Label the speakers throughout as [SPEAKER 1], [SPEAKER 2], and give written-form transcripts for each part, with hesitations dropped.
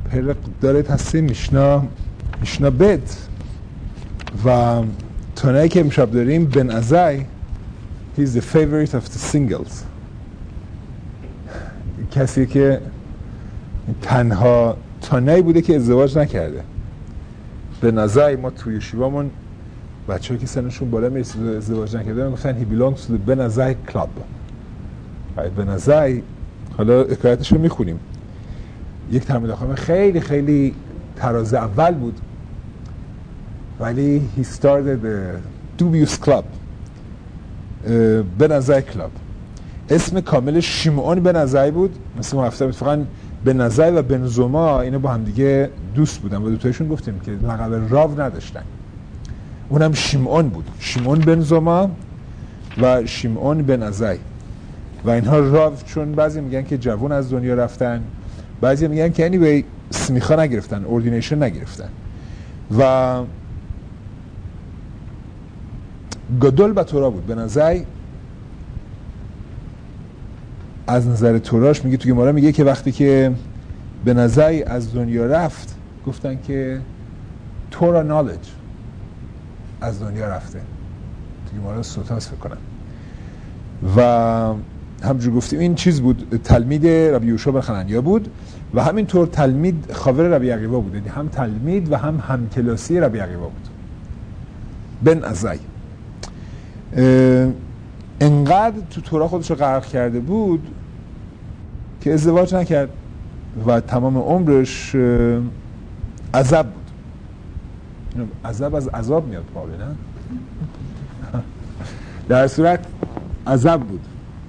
[SPEAKER 1] پرق دارید هستیم میشنا بد و تانایی که امشب داریم بن عزای he's the favorite of the singles کسی که تنها تانایی بوده که ازدواج نکرده. بن عزای ما توی شیوامون بچه‌ها که سنشون بالا میرسید ازدواج نکردن گفتن he belongs to the بن عزای club. بن عزای حالا حکایتش رو میخونیم. یک تلمید خانم خیلی خیلی تراز اول بود ولی he started a dubious club بن عزای club. اسم کامل شیمعون بن عزای بود. مثل ما هفته اتفاقا بن عزای و بن زما اینا با هم دیگه دوست بودن و دوتایشون گفتیم که لقب راو نداشتن. اونم شیمعون بود، شیمعون بن زما و شیمعون بن عزای و اینها راو چون بعضی میگن که جوان از دنیا رفتن، بعضی میگن که anyway سمیخا نگرفتن، اوردینیشن نگرفتن و گدول با تورا بود. بن عزای از نظر توراش میگه تو گمارا میگه که وقتی که بن عزای از دنیا رفت گفتن که تورا نالج از دنیا رفته. تو گمارا سوتاس فکر کنم و همجور گفتیم این چیز بود، تلمید ربی یوشع بن خننیا بود و همینطور تلمید خاور ربی عقیبه بود، هم تلمید و هم همکلاسی ربی عقیبه بود. بن عزای انقدر تو تورا خودش رو غرق کرده بود که ازدواج نکرد و تمام عمرش عذاب بود. عذاب از عذاب میاد پاوی نه؟ در صورت عذاب بود.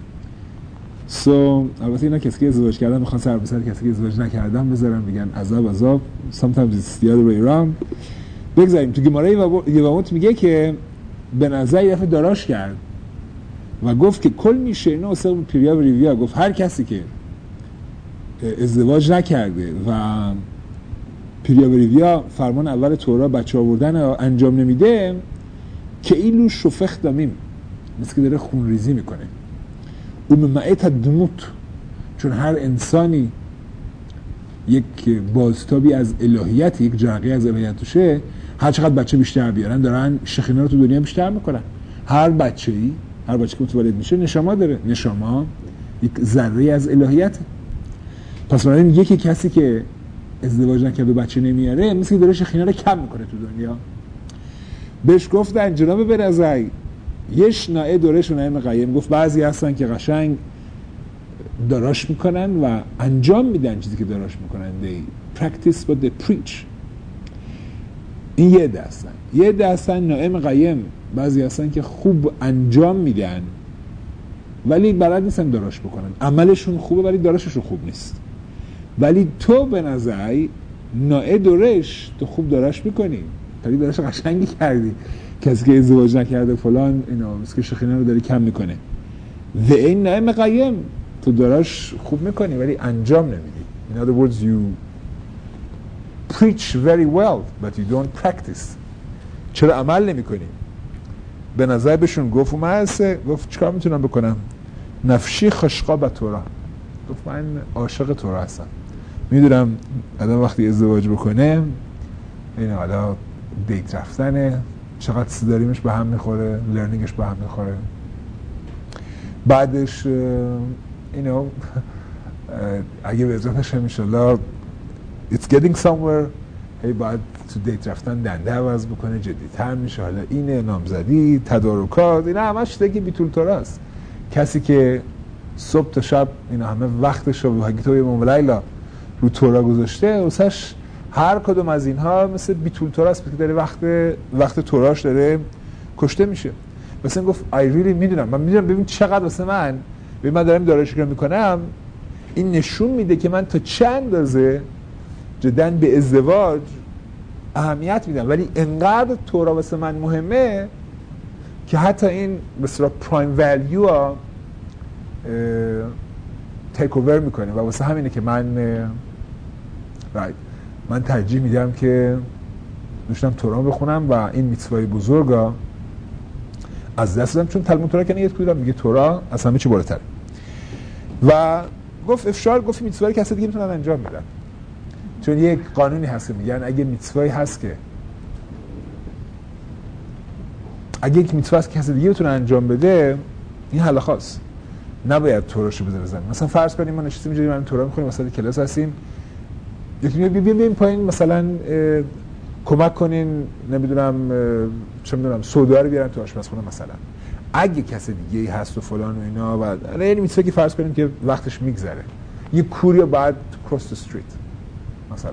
[SPEAKER 1] البته اینا کسی که ازدواج کردن میخوان سر به سر کسی که ازدواج نکردن بذارن بگن عذاب sometimes it's the other way around. بگذاریم تو گمارا یواموت میگه که بن عزای یه دفعه داراش کرد و گفت که کل میشه اینا اصلا پیریا و ریویا گفت هر کسی که ازدواج نکرده و پیریا و ریویا فرمان اول تورا بچه آوردن انجام نمیده که ایلو شفخ دمیم مثل که داره خونریزی میکنه. اون معیت دموت چون هر انسانی یک بازتابی از الهیت، یک جرقه از الهیت توشه، هر چقدر بچه بیشتر بیارن دارن شخینا رو تو دنیا بیشتر میکنن. هر بچه که متولد میشه نشما داره، نشما یک ذره از الهیت. پس بنابراین یکی کسی که ازدواج نکرده و بچه نمیاره مثل که داره شخینا رو کم میکنه تو دنیا. بهش گفتن جناب بن عزای یش نائه دورش و نائه مقیم. گفت بعضی هستن که قشنگ داراش میکنن و انجام میدن چیزی که داراش میکنن. they practice what they preach. این یه عده هستن نائه مقیم. بعضی هستن که خوب انجام میدن ولی بلد نیستن داراش بکنن. عملشون خوبه ولی داراششون خوب نیست. ولی تو بن عزای نائه دورش تو خوب داراش میکنی، ولی داراش قشنگی کردی. کسی که ازدواج نکرده فلان اینا مثل که شخینا رو داری کم میکنه. و این نائه مقیم تو داراش خوب میکنی ولی انجام نمیدی. In other words you preach very well but you don't practice. چرا عمل نمی کنی؟ به نظر بهشون گفت گفت چیکار میتونم بکنم؟ نفشی خشقا به تورا. گفت من عاشق تورا هستم. میدونم آدم وقتی ازدواج بکنه این حالا دیت رفتنه، چقدر سیداریمش به هم میخوره، لرنینگش به هم میخوره، بعدش اگه به اضافهش انشالله it's getting somewhere باید تو دیت رفتن دنده عوض بکنه، جدی‌تر میشه، حالا اینه نامزدی، تدارکات، اینا همش دیگه بیتول تورا است. کسی که صبح تا شب اینا همه وقتش رو حقیقت و امام لیلا رو تورا گذاشته واسش هر کدوم از اینها مثل بیتول تورا است که داره وقت توراش داره کشته میشه. مثلا گفت I really میدونم ببین چقدر واسه من دارم دارایش رو میکنم این نشون میده که من تا چند اندازه جداً به ازدواج اهمیت میدم، ولی انقدر تورا واسه من مهمه که حتی این مثلا پرایم ولیو ها تیک اوور میکنه و واسه همینه که من ترجیح میدم که داشتم تورا بخونم و این میتوای بزرگا از دست دادم، چون تلمود تورا کنه یه کویدم میگه تورا از همه چی بالاتره. و گفت افشار گفت میتوای کسی دیگه میتونن انجام بدن. چون یک قانونی هست که میگن اگه میتوایی هست که اگه یک میتوا هست که کسی دیگه بتونه انجام بده، این حل خاص، نباید توراشو بذاره زمین. مثلا فرض کنیم ما نشستیم اینجوری من تورا میخونیم، مثلا کلاس هستیم، یکی میگه بیاین پایین مثلا کمک کنین نمیدونم چه میدونم سودا رو بیارن تو آشپزخونه مثلا. اگه کسی دیگه ای هست و فلان و اینا و یعنی میتونه که فرض کنیم که وقتش میگذره، یه کوریو بعد کراس د استریت مثلا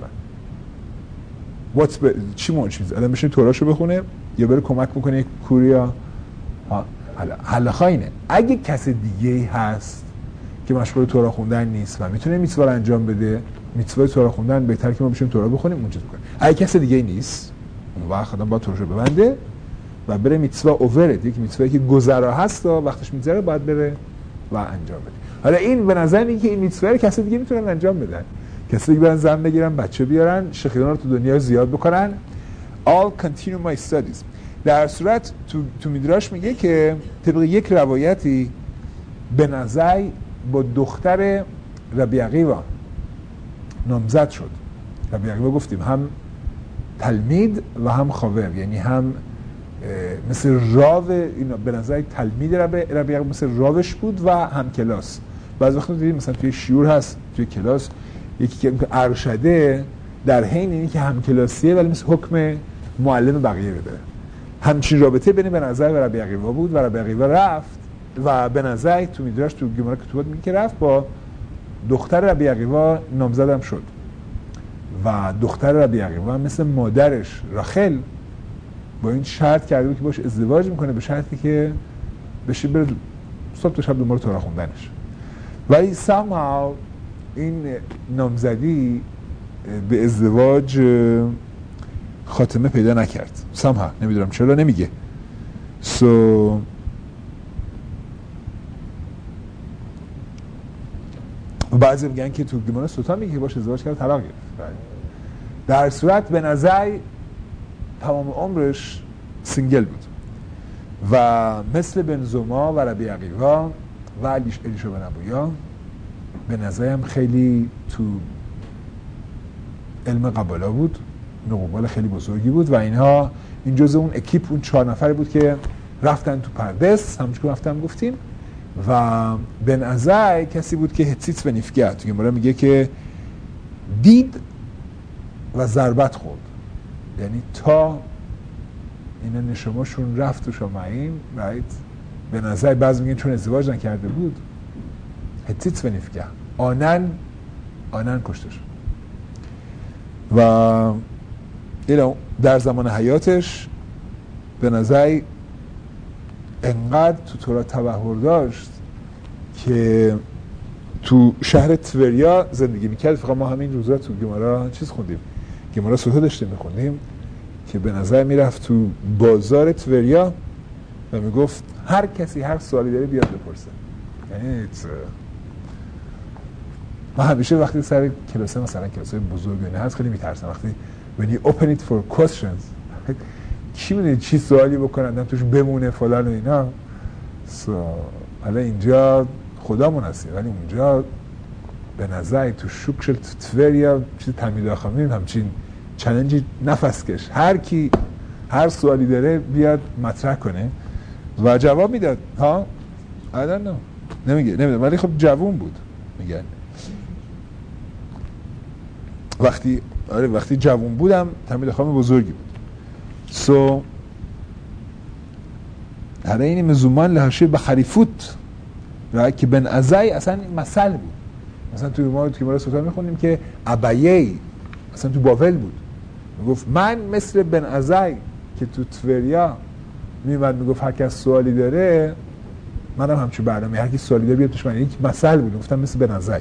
[SPEAKER 1] چی مونچ آدم بشه توراشو بخونه یا بره کمک بکنه یک کوریا. حالا خاینه اگه کسی دیگه ای هست که مشغول تورا خوندن نیست و میتونه میتوا رو انجام بده، میتوا تورا خوندن بهتر که ما بشیم تورا بخونیم اونجا بکنیم. اگه کسی دیگه ای نیست اون وقت آدم با توراشو ببنده و بره میتوا اوورد، یک میتوایی که گذرا هست و وقتش میگذره باید بره و انجام بده. حالا این به نظر میاد که این میتوا رو کسی دیگه میتونن انجام بدن، کسی دیگه برن زن بگیرن بچه بیارن شخیران رو تو دنیا زیاد بکنن. All continue my studies. در صورت تو میدراش میگه که طبق یک روایتی به نظر با دختر ربی عقیوا نامزد شد. ربی عقیوا گفتیم هم تلمید و هم خاور، یعنی هم مثل راو، اینا به نظر تلمید ربی عقیوا مثل راوش بود و هم کلاس. بعضی وقتا دیدیم مثلا توی شیور هست توی کلاس یکی که ارشده در حین اینی که هم کلاسیه ولی مثل حکم معلم بقیه بده. همچین رابطه بین به نظر و ربی عقیوا بود و ربی عقیوا رفت و به نظر تو میدراش تو گمارا کتوبات میگه که رفت با دختر ربی عقیوا نامزدم شد و دختر ربی عقیوا مثل مادرش راخل با این شرط کرده بود که باش ازدواج میکنه به شرطی که بشه بره صبح تا شب دنبال تورا خوندنش. ولی somehow این نامزدی به ازدواج خاتمه پیدا نکرد. somehow نمیدونم چرا نمیگه. بعضی میگن که تو گیمون سلطان میگه که باش ازدواج کرد طلاق گرفت. در صورت به نظر تمام عمرش سینگل بود و مثل بنزوما و ربی عقیوا و الیشا بن ابویا به نظرم خیلی تو علم قبالا بود، نقوبال خیلی بزرگی بود و اینها این جزء اون اکیپ اون 4 نفری بود که رفتن تو پردس همونجور که رفتم گفتیم. و بن عزای کسی بود که هتسیت و نیفگه تو گمارا میگه که دید و ضربت خورد، یعنی تا اینا نشماشون رفت تو شامعین رایت. به نظر بعضی میگن چون ازدواج نکرده بود هتسیت و نیفگه آنن کشته شد و اینا در زمان حیاتش به نظر انقدر تو تورا تبحر داشت که تو شهر توریا زندگی میکرد. فقط ما همین روزا تو گمارا چیز خوندیم، گمارا سوتا داشتیم میخوندیم که به نظر میرفت تو بازار توریا و میگفت هر کسی هر سوالی داره بیاد بپرسه. یعنی من همیشه وقتی سر کلاسه مثلا کلاسه بزرگی هست خیلی میترسم وقتی when you open it for questions کی میدونه چی سوالی بکنن توش بمونه فلان و اینا. حالا اینجا خدامون هستیم ولی اونجا به نظر تو شکل توریا چیز تلمید آخامیم همچین چالنجی نفس کش، هر کی هر سوالی داره بیاد مطرح کنه و جواب میداد. ها I don't know نمیدونم ولی خب جوون بود میگن. وقتی جوون بودم تلمید آخام بزرگی بود. هر این مزومان لحشه به خریفوت رای که بن عزای اصلا مثل بود. مثلا توی ما تو گمارا سلطان میخونیم که ابیی اصلا تو بابل بود میگفت من مثل بن عزای که تو توریا میومد میگفت هر کس سوالی داره منم همچون برنامه هر کی سوالی داره بیاد توش. من یک مثل بود گفتم مثل بن عزای.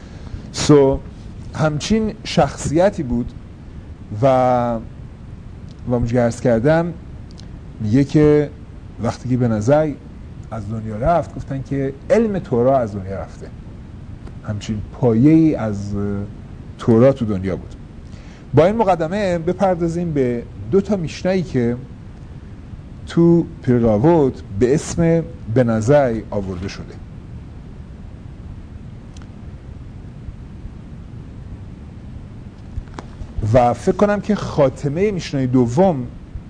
[SPEAKER 1] همچین شخصیتی بود و اونجا عرض کردم میگه که وقتی که به نظر از دنیا رفت گفتن که علم تورا از دنیا رفته. همچین پایه‌ای از تورا تو دنیا بود. با این مقدمه بپردازیم به 2 میشنایی که تو پیرگاوت به اسم به نظر آورده شده. و فکر کنم که خاتمه میشنای دوم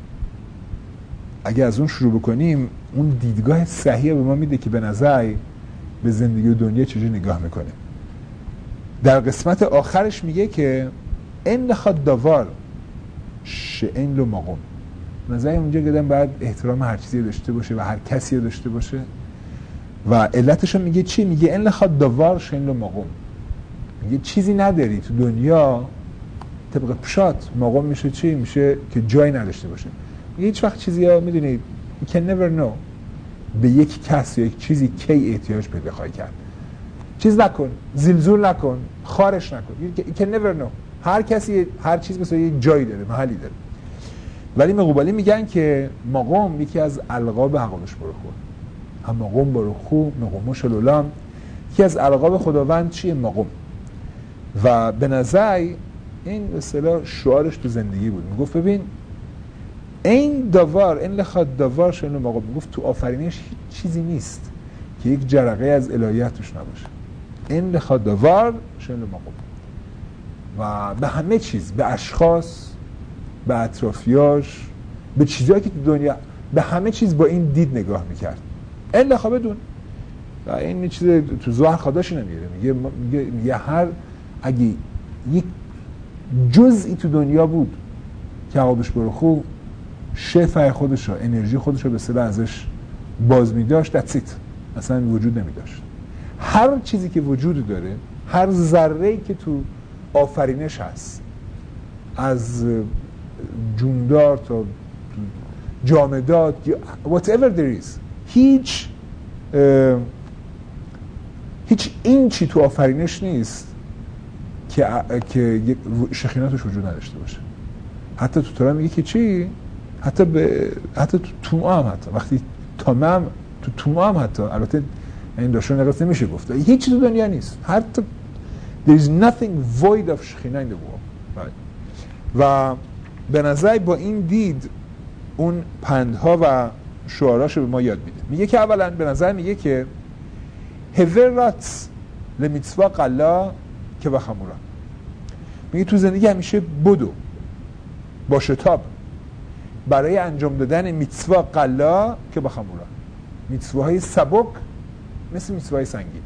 [SPEAKER 1] اگه از اون شروع بکنیم اون دیدگاه صحیح به ما میده که به نظر به زندگی و دنیا چجوری نگاه میکنه. در قسمت آخرش میگه که این لخواد داوار شئین لو مقوم. نظر اونجا گدن باید احترام هر چیزی داشته باشه و هر کسی داشته باشه و علتشو میگه چی؟ میگه این لخواد داوار شئین لو مقوم. میگه چیزی نداری تو دنیا طبق پشات مقوم میشه چی؟ میشه که جای نداشته باشه. میگه هیچ وقت چیزی ها میدونید you can never know به یک کس یا یک چیزی کی احتیاج پیدا خواهی کرد. چیز نکن، زلزول نکن، خارش نکن. you can never know. هر کسی هر چیز مثلا یک جایی داره، محلی داره. ولی مقوبالی میگن که مقام یکی از القاب حقالش برخو. هم مقام برخو، مقام شلولام یکی از القاب خداوند چیه؟ مقام. و به نظر این به اصطلاح شعارش تو زندگی بود. میگفت ببین این داوار این لخواد داوار شنو مقام. میگفت تو آفرینش هیچ چیزی نیست که یک جرقه از الهیت توش نباشه. این لخواد داوار شنو مقام. و به همه چیز، به اشخاص، به اطرافیاش، به چیزایی که تو دنیا، به همه چیز با این دید نگاه میکرد. این لخواه بدون و این چیز تو ظاهر خداشی نمیگه. میگه هر اگه یک جزئی تو دنیا بود که عقابش برخو شفای خودش رو، انرژی خودش رو به اصطلاح ازش باز می‌داشت، that's it. اصلا وجود نمی‌داشت. هر چیزی که وجود داره، هر ذره‌ای که تو آفرینش هست، از جوندار تا جامدات whatever there is، هیچ اینچی تو آفرینش نیست که شخیناتش وجود نداشته باشه. حتی تو تورا میگه که چی؟ حتی تو تومه هم، حتی وقتی تامه هم تو تومه هم، حتی البته این داشتون نقص نمیشه گفت، هیچ چیز تو دنیا نیست. حتی there is nothing void of شخینه in the world. و به نظر با این دید اون پندها و شعاراشو به ما یاد میده. میگه که اولا به نظر میگه که هورات لمیتسوا قلا که بخمورا. میگه تو زندگی همیشه بدو با شتاب برای انجام دادن میتسوا قلا که بخمورا. میتسواهای سبک مثل میتسواهای سنگین.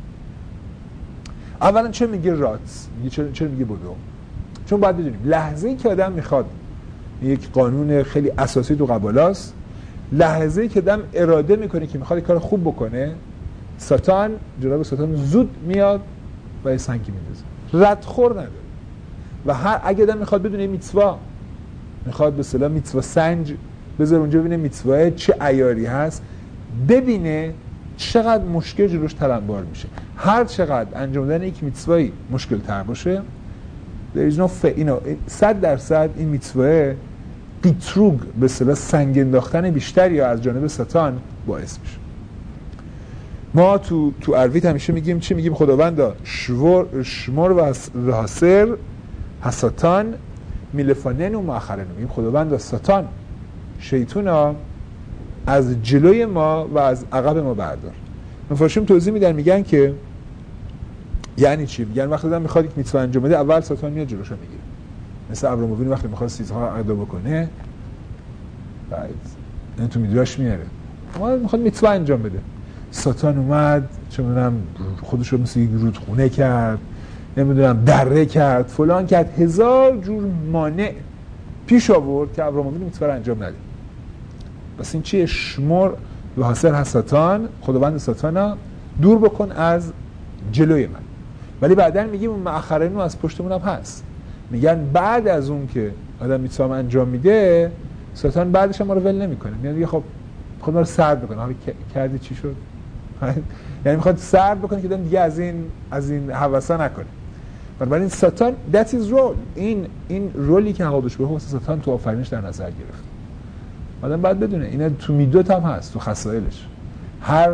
[SPEAKER 1] اولا چه میگه رات؟ میگه چرا میگه بدو؟ چون باید بدونیم لحظه‌ای که آدم میخواد، یک قانون خیلی اساسی تو قبالاست، لحظه‌ای که آدم اراده میکنه که میخواد کار خوب بکنه، جناب ساتان زود میاد و سنگی میندازه، ردخور نداره. و هر اگه آدم میخواد بدونه میتسوا، میخواد به اصطلاح میتسوا سنج بذاره اونجا، ببینه میتسوا چه عیاری هست، ببینه چقدر مشکل جلوش تلمبار میشه. هر چقدر انجام دادن یک میتسوایی مشکل تر باشه، there is no 100% این میتسواه قیتروگ به اصطلاح سنگ انداختن بیشتری یا از جانب ساتان باعث میشه. ما تو عربیت همیشه میگیم چی؟ میگیم خداوندا شمر و رهاسر حساتان میلفانن و مؤخرن. میگیم خداوندا ساتان شیطونا از جلوی ما و از عقب ما بردار. مفاشیم توضیح میدن، میگن که یعنی چی؟ میگن وقتی آدم میخواد یک میتسوا انجام بده، اول ساتان میاد جلوشو میگیره. مثل ابرامووین وقتی میخواد چیزها ادا بکنه، بعد این تو میدراش میاره، ما میخواد میتسوا انجام بده، ساتان اومد چه میدونم خودشو مثل یک رودخونه کرد، نمیدونم دره کرد، فلان کرد، هزار جور مانع پیش آورد که ابرامووین میتسوا رو انجام نده. بس این چیه؟ شمر و حاصل هستان، خداوند ساتانا دور بکن از جلوی من. ولی بعدن میگیم اون مؤخرینو از پشتمون هم هست. میگن بعد از اون که آدم میتسوا انجام میده، ساتان بعدش هم ما رو ول نمیکنه، میاد میگه خب خود ما رو سرد بکنه. حالا کردی چی شد؟ یعنی میخواد سرد بکنه که آدم دیگه از این هوسا نکنه. بنابراین ساتان that is role، این رولی که حقادش به واسه ساتان تو آفرینش در نظر گرفت. آدم باید بدونه اینا تو میدوت هم هست، تو خصائلش. هر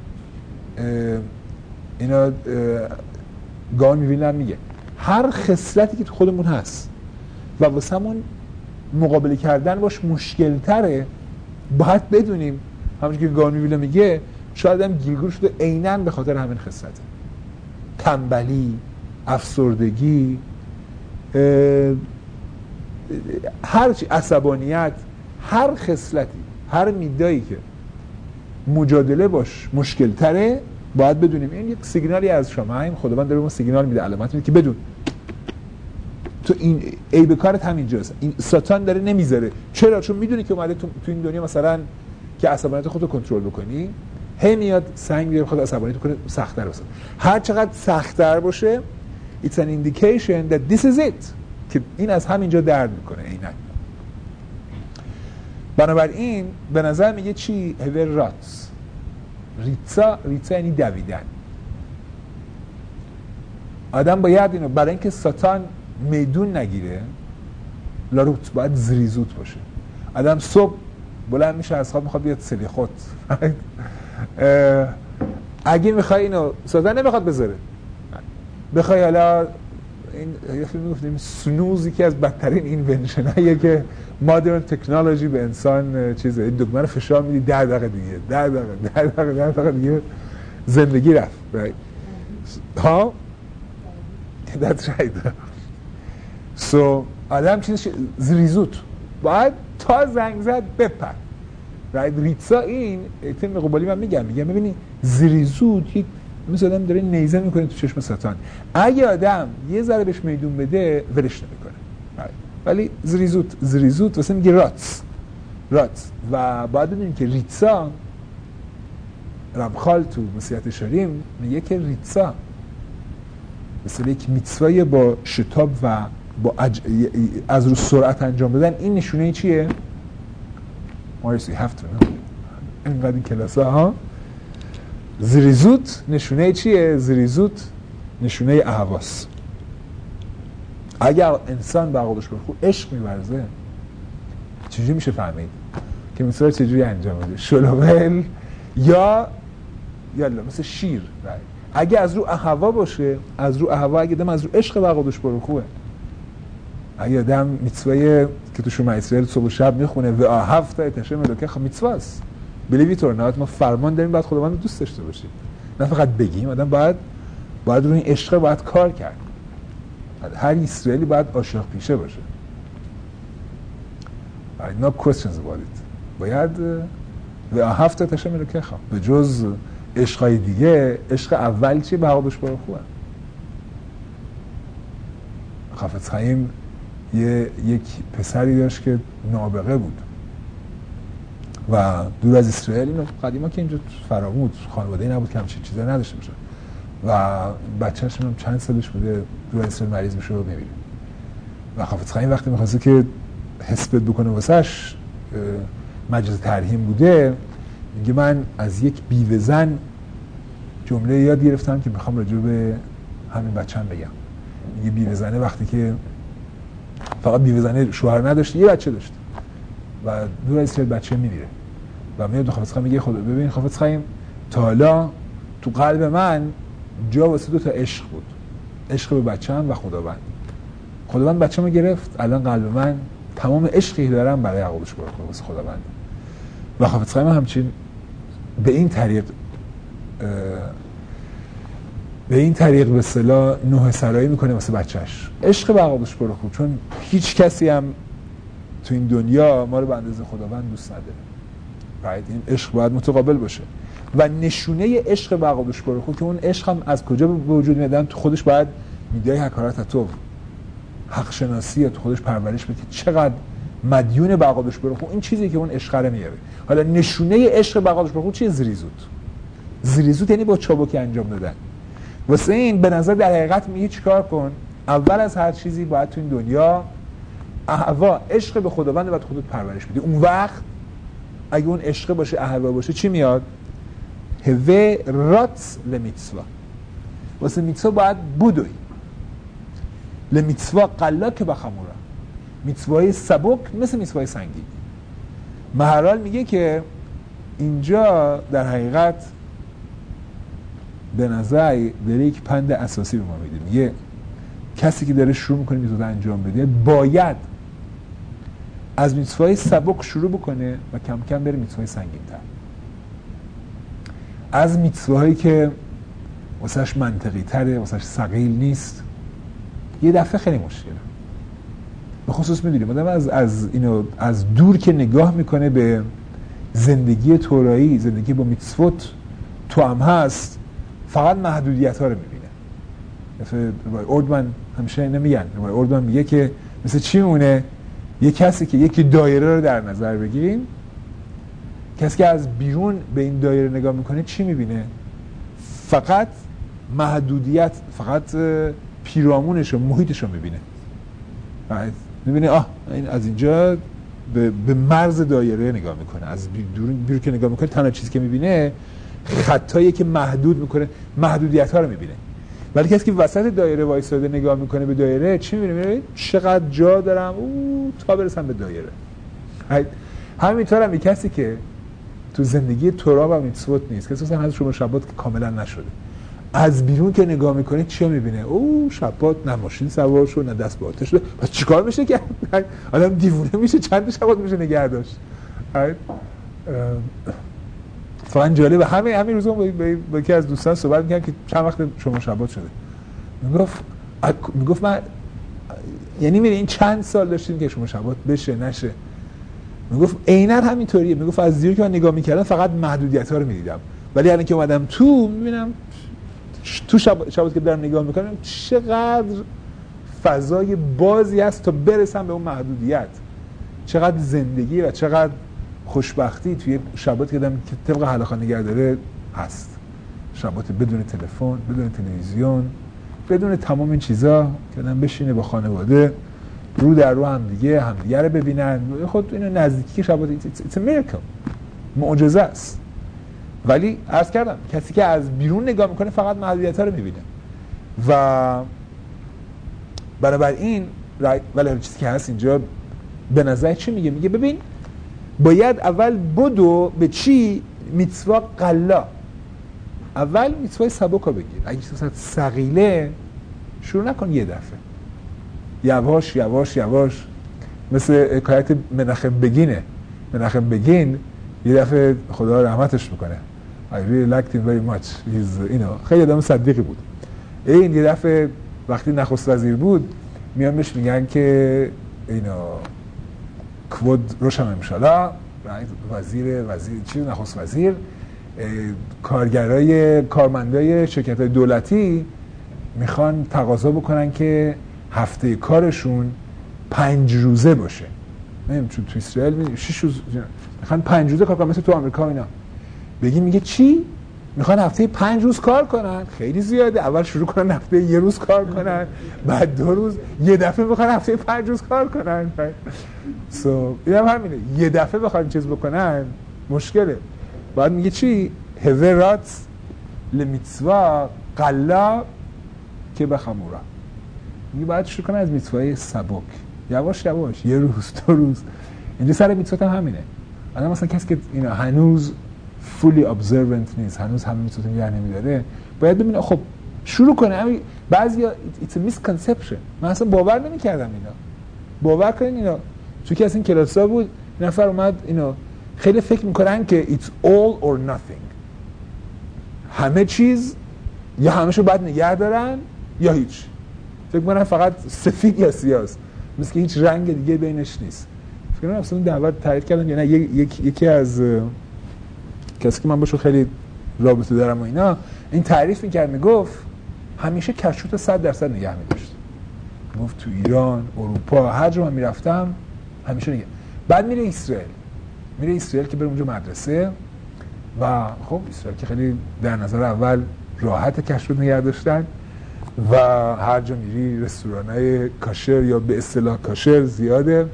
[SPEAKER 1] اینا گان میبینم میگه هر خصلتی که تو خودمون هست و واسه همون مقابله کردن باش مشکل تره، باید بدونیم همونجور که گان میبینم میگه شاید هم گیلگور شده عیناً به خاطر همین خصلته. تنبلی، افسردگی، هر چی، عصبانیت، هر خصلتی، هر میدایی که مجادله باش مشکل تره، باید بدونیم این یک سیگنالی از شما، همین خداوند داره اون سیگنال میده، علامت میده که بدون تو این عیب کارت همینجاست. این ساتان داره نمیذاره. چرا؟ چون میدونی که اومده تو این دنیا مثلا که عصبانیت خودت رو کنترل بکنی، هی میاد سنگ میاره بخواد عصبانیت کنه سخت‌تر باشه. هر چقدر سخت‌تر باشه it's an indication that this is it، که این از همینجا درد میکنه عیناً. بنابراین به نظر میگه چی؟ هور راتس، ریتسا یعنی دویدن. آدم باید اینو برای اینکه ساتان میدون نگیره لاروت باید زریزوت باشه. آدم صبح بلند میشه از خواب میخواد بیاد سلیخوت اگه میخوای اینو ساتان نمیخواد بذاره، بخوای حالا این یه فیلم میگفتیم سنوز یکی از بدترین اینونشناییه که مادرن تکنولوژی به انسان چیزه، این دکمه رو فشار میدی 10 دقیقه دیگه 10 دقیقه دیگه زندگی رفت. ها that's right. so آدم چیزش زریزوت باید تا زنگ زد بپر. ریتسا این تیم قبالی من میگم ببینی زریزوت یک مثل آدم داره نیزه میکنه تو چشم ساتان. اگه آدم یه ذره بهش میدون بده ولش نمیکنه، ولی زریزوت واسه میگه راتس. و باید بدونیم که ریتسا، رمخال تو مسیحیت شریم میگه که ریتسا مثل یک میتسوای با شتاب و با از رو سرعت انجام دادن. این نشونه چیه؟ مارسی هفت اینقدر این کلاس ها. زریزوت نشونه چیه؟ زریزوت نشونه اهواس. اگر انسان به عقلش خود عشق می‌ورزه چجوری میشه فهمید که مثلا چجوری انجام میده؟ شلوغل یا یالا مثل شیر. اگه از رو اهوا باشه، از رو اهوا، اگه دم از رو عشق به عقلش خوبه. اگه آدم میتسوای که تو شما اسرائیل صبح و شب میخونه و هفته تشه ملکه خب میتسواست بلیوی تورنات، ما فرمان داریم باید خداوند رو دوست داشته باشیم، نه فقط بگیم. آدم باید رو این عشق باید کار کرد. هر اسرائیلی باید عاشق پیشه باشه. no questions about it. باید و هفته تشه ملکه خب به جز عشقای دیگه، عشق اول چیه؟ به عقبش برو خوبه. خافت خیم یک پسری داشت که نابغه بود و دور از اسرائیل، اینو قدیما که اینجا فرامود خانواده‌ای نبود که همچین چیزا نداشته باشه و بچه‌ش هم چند سالش بوده دور از اسرائیل مریض میشه و میمیره. و خافت خیم وقتی می‌خواسته که حسبت بکنه واسش مجلس ترحیم بوده، میگه من از یک بیوه زن جمله یاد گرفتم که میخوام راجع به همین بچه‌م بگم. میگه بیوه زنه وقتی که فقط بیوه زنه شوهر نداشت، یه بچه داشت و دور از اسرائیل بچه میمیره و میاد خافت خیم میگه خدا ببین خافت خیم تا حالا تو قلب من جا واسه دو تا عشق بود، عشق به بچه‌م و خداوند بچه‌مو گرفت، الان قلب من تمام عشقی دارم برای عقبش برای واسه خداوند. و خافت خیم همچین به این طریق به اصطلاح نوح سرایی میکنه واسه بچهش، عشق به عقبش برو خوب، چون هیچ کسی هم تو این دنیا ما رو به اندازه خداوند دوست نداره. این عشق باید متقابل باشه و نشونه عشق به عقبش برو خوب که اون عشق هم از کجا به وجود میاد؟ تو خودش باید میدای حکارت تو حق شناسی تو خودش پرورش بده که چقدر مدیون به عقبش برو خوب. این چیزی که اون عشق رو میاره. حالا نشونه عشق به عقبش برو خوب چیه؟ زریزوت یعنی با چابکی انجام دادن. واسه این به نظر در حقیقت میگه چیکار کن؟ اول از هر چیزی باید تو این دنیا اهوا عشق به خداوند باید خودت پرورش بدی. اون وقت اگه اون عشق باشه، اهوا باشه، چی میاد؟ هوه راتس لمیتسوا. واسه میتسوا باید بودوی لمیتسوا قلاک بخمورا، میتسوای سبک مثل میتسوای سنگین. مهرال میگه که اینجا در حقیقت به نظر داره یک پند اساسی به ما میده. میگه کسی که داره شروع میکنه میتونه انجام بده باید از میتسوای سبک شروع بکنه و کم کم بره میتسوای سنگین تر، از میتسوهایی که واسهش منطقی تره، واسهش ثقیل نیست، یه دفعه خیلی مشکله. به خصوص می‌دونیم آدم از دور که نگاه میکنه به زندگی تورایی، زندگی با میتسوت تو هم هست، فقط محدودیت ها رو میبینه. مثل روای اوردمن همیشه نمیگن، روای اوردمن میگه که مثل چی مونه؟ یه کسی که یکی دایره رو در نظر بگیریم، کسی که از بیرون به این دایره نگاه میکنه چی میبینه؟ فقط محدودیت، فقط پیرامونش و محیطش رو میبینه. میبینه این از اینجا به مرز دایره نگاه میکنه، از بیرون که نگاه میکنه تنها چیزی که میبینه خطایی که محدود میکنه، محدودیت ها رو میبینه. ولی کسی که وسط دایره وایساده نگاه میکنه به دایره چی میبینه؟ میبینه چقدر جا دارم تا برسم به دایره. همینطور هم کسی که تو زندگی تورا و میتسوت نیست، کسی مثلا شما شبات که کاملا نشده، از بیرون که نگاه میکنه چی میبینه؟ شبات نه ماشین سوار شد نه دست به آتش شد، پس چیکار میشه کرد؟ آدم دیوونه میشه، چند شبات میشه نگه داشت. فقط جالب، همین روزا با یکی از دوستان صحبت می‌کردم که چند وقت شما شبات شده، میگفت من یعنی میره این چند سال داشتیم که شما شبات بشه نشه. میگفت عیناً همینطوریه. میگفت از دور که من نگاه میکردم فقط محدودیت‌ها رو میدیدم، ولی الان که اومدم تو میبینم تو شبات که دارم نگاه میکنم چقدر فضای بازی هست تا برسم به اون محدودیت، چقدر زندگی و چقدر خوشبختی توی شبات که دارم که طبق حلقه نگهداره هست. شبات بدون تلفن، بدون تلویزیون، بدون تمام این چیزا که آدم بشینه با خانواده رو در رو همدیگه رو ببینن. خود اینو نزدیکی که شبات it's a miracle، معجزه است. ولی عرض کردم کسی که از بیرون نگاه میکنه فقط محدودیت‌ها رو میبینه و بنابراین ولی چیزی که هست اینجا به نظر چی میگه؟ میگه ببین باید اول بدو به چی؟ میتسوا قلا. اول میتسوای سبکو بگیر. اگه چیزی ثقیله شروع نکن یه دفعه، یواش یواش یواش، مثل حکایت مناخم بگین یه دفعه خدا رحمتش میکنه. I really liked him very much. خیلی آدم صدیقی بود. این یه دفعه وقتی نخست وزیر بود میان بهش میگن که کوود روشن امشالا وزیر چی نخست وزیر، کارمندای شرکت‌های دولتی میخوان تقاضا بکنن که هفته کارشون 5 روزه باشه. چون تو اسرائیل 6 روز میخوان 5 روزه کار کنن، مثل تو آمریکا اینا. میگه چی؟ میخوان هفته 5 روز کار کنن؟ خیلی زیاده. اول شروع کنن هفته 1 روز کار کنن، بعد 2 روز، یه دفعه میخوان هفته 5 روز کار کنن. اینم همینه، یه دفعه بخوان چیز بکنن مشکله. بعد میگه چی؟ هورات لمیتسوا قلا که بخمورا. میگه باید شروع کنن از میتسوای سبک، یواش یواش، 1 روز 2 روز. اینجا سر میتسوت هم همینه. آدم مثلا کسی که هنوز fully observant نیست، هنوز همه میتسوت نگه نمیداره، باید ببینه خب شروع کنه. بعضیا it's a misconception. من اصلا باور نمی‌کردم اینا. باور کنین اینا تو که از این کلاسا بود، نفر اومد خیلی فکر میکنن که it's all or nothing، همه چیز یا همه‌شو باید نگه دارن یا هیچ. فکر میکنن فقط سفید یا سیاست، مثل که هیچ رنگ دیگه بینش نیست. فکر کنم اصلا دعوت تعریف کردن یا نه یکی از کسی که من باشو خیلی رابطه دارم و اینا، این تعریف میکرد، میگفت همیشه کشوت 100% نگه میداشت. میگفت تو ایران، اروپا، هر جا من میرفتم همیشه نگه. بعد میره اسرائیل که بره اونجا مدرسه و خب اسرائیل که خیلی در نظر اول راحت کشوت نگه داشتن و هر جا میری رستورانای کاشر یا به اصطلاح کاشر زیاده.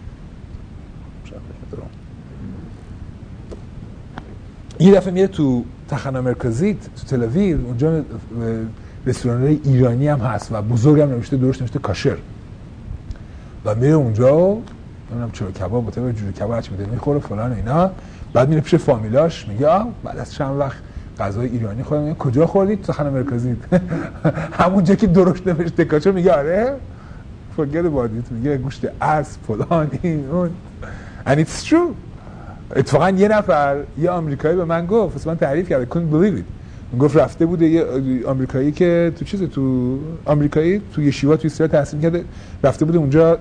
[SPEAKER 1] یه دفعه میره تو تخنا مرکزی تو تل آویو، اونجا رستورانای ایرانی هم هست و بزرگ هم نوشته کاشر، و میره اونجا و نمیدونم چرا کباب با جوجه کباب هرچی میده میخوره فلان اینا. بعد میره پیش فامیلاش میگه بعد از چند وقت غذای ایرانی خوردم. میگه کجا خوردید؟ تو تخنا مرکزی. همونجا که درشت نوشته کاشر. میگه آره forget about it. میگه گوشت اسب فلان این اون. and it's true. اتفاقا یه نفر یه آمریکایی به من گفت، اصلا من تعریف کرد، couldn't believe it. میگفت رفته بوده یه آمریکایی که تو آمریکایی تو یشیوا تو اسرائیل تحصیل کرده، رفته بوده اونجا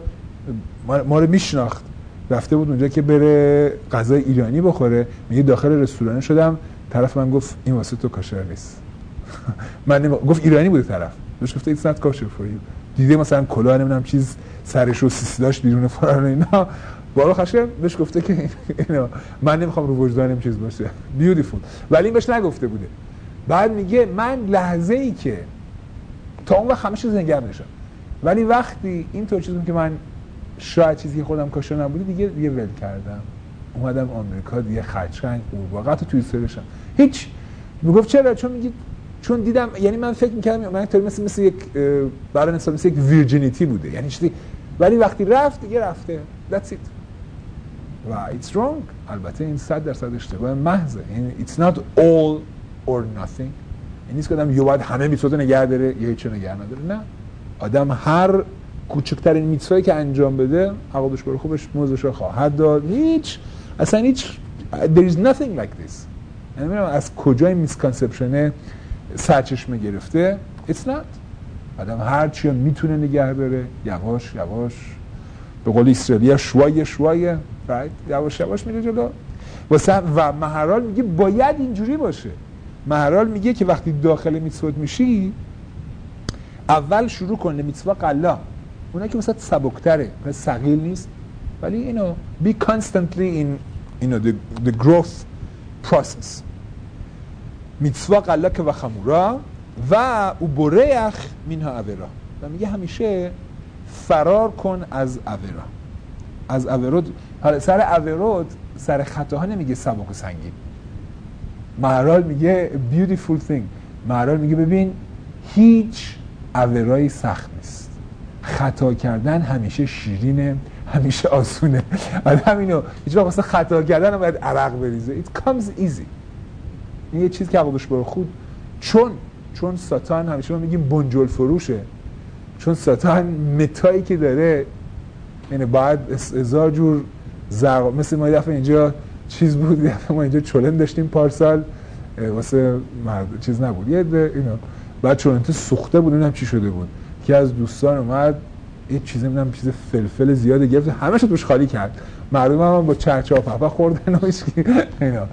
[SPEAKER 1] ما رو میشناخت، رفته بود اونجا که بره غذای ایرانی بخوره، میگه داخل رستوران شدم، طرف من گفت این واسه تو کاشر نیست. من گفت ایرانی بود طرف، بهش گفته it's not kosher for you. دیده مثلا کلاه نمیدونم چیز سرش رو سیسی داشت بیرون فرار اینا، بارو خشم بهش گفته که اینا من نمیخوام رو وجدانم چیز باشه بیوتیفول، ولی این بهش نگفته بوده. بعد میگه من لحظه ای که تا اون وقت همه چیز نگران نشم، ولی وقتی اینطور چیزی که من شاید چیزی که خودم کاشر نبوده دیگه ول کردم، اومدم آمریکا دیگه خرچنگ قورباغه تو توییترشم هیچ. میگفت چرا؟ چون دیدم، یعنی من فکر می‌کردم من اینطوری مثل یک برای انسان مثل یک ویرجینیتی بوده، یعنی چیزی، ولی وقتی رفت دیگه رفته. That's it. و it's wrong. البته این 100% اشتباه محضه. این it's not all or nothing. این نیست که آدم یه باید همه میتوت نگه داره یا هیچ نگه نداره. نه. آدم هر کوچکترین میتوایی که انجام بده عقابش برای خوبش موزش رو خواهد داد. اصلا هیچ there is nothing like this. یعنی میگم از کجای میسکانسپشنه سرچشمه گرفته. It's not. آدم هر چی میتونه نگه داره یواش یواش، به قول اسرائیلیا شوایه right؟ یواش یواش میره جلو. و مهرال میگه باید اینجوری باشه. مهرال میگه که وقتی داخل میتوت میشی اول شروع کن میتوا قلا، اونایی که مثلا سبکتره ثقیل نیست، ولی be constantly in the growth process. میتوا قلا که و خمورا و او بریخ منها اورا، و میگه همیشه فرار کن از اورا. از اورود، حالا سر اورود سر خطاها نمیگه سبک و سنگین. مهرال میگه beautiful thing. مهرال میگه ببین هیچ اورایی سخت نیست، خطا کردن همیشه شیرینه، همیشه آسونه. آدم اینو هیچ وقت واسه خطا کردن هم باید عرق بریزه. it comes easy. این یه چیز که عقبش برو خود، چون ساتان همیشه ما میگیم بنجل فروشه، چون ساتان متایی که داره یعنی باید هزار جور مثل ما دفعه اینجا چیز بود، دفعه ما اینجا چلن داشتیم پارسال واسه چیز نبود یه بعد چلن تو سوخته بود، اونم چی شده بود که از دوستان اومد یه چیزی میدونم چیز فلفل زیاده گرفت همه شو توش خالی کرد، مردم هم با چرچه و پپا خوردن و اینا.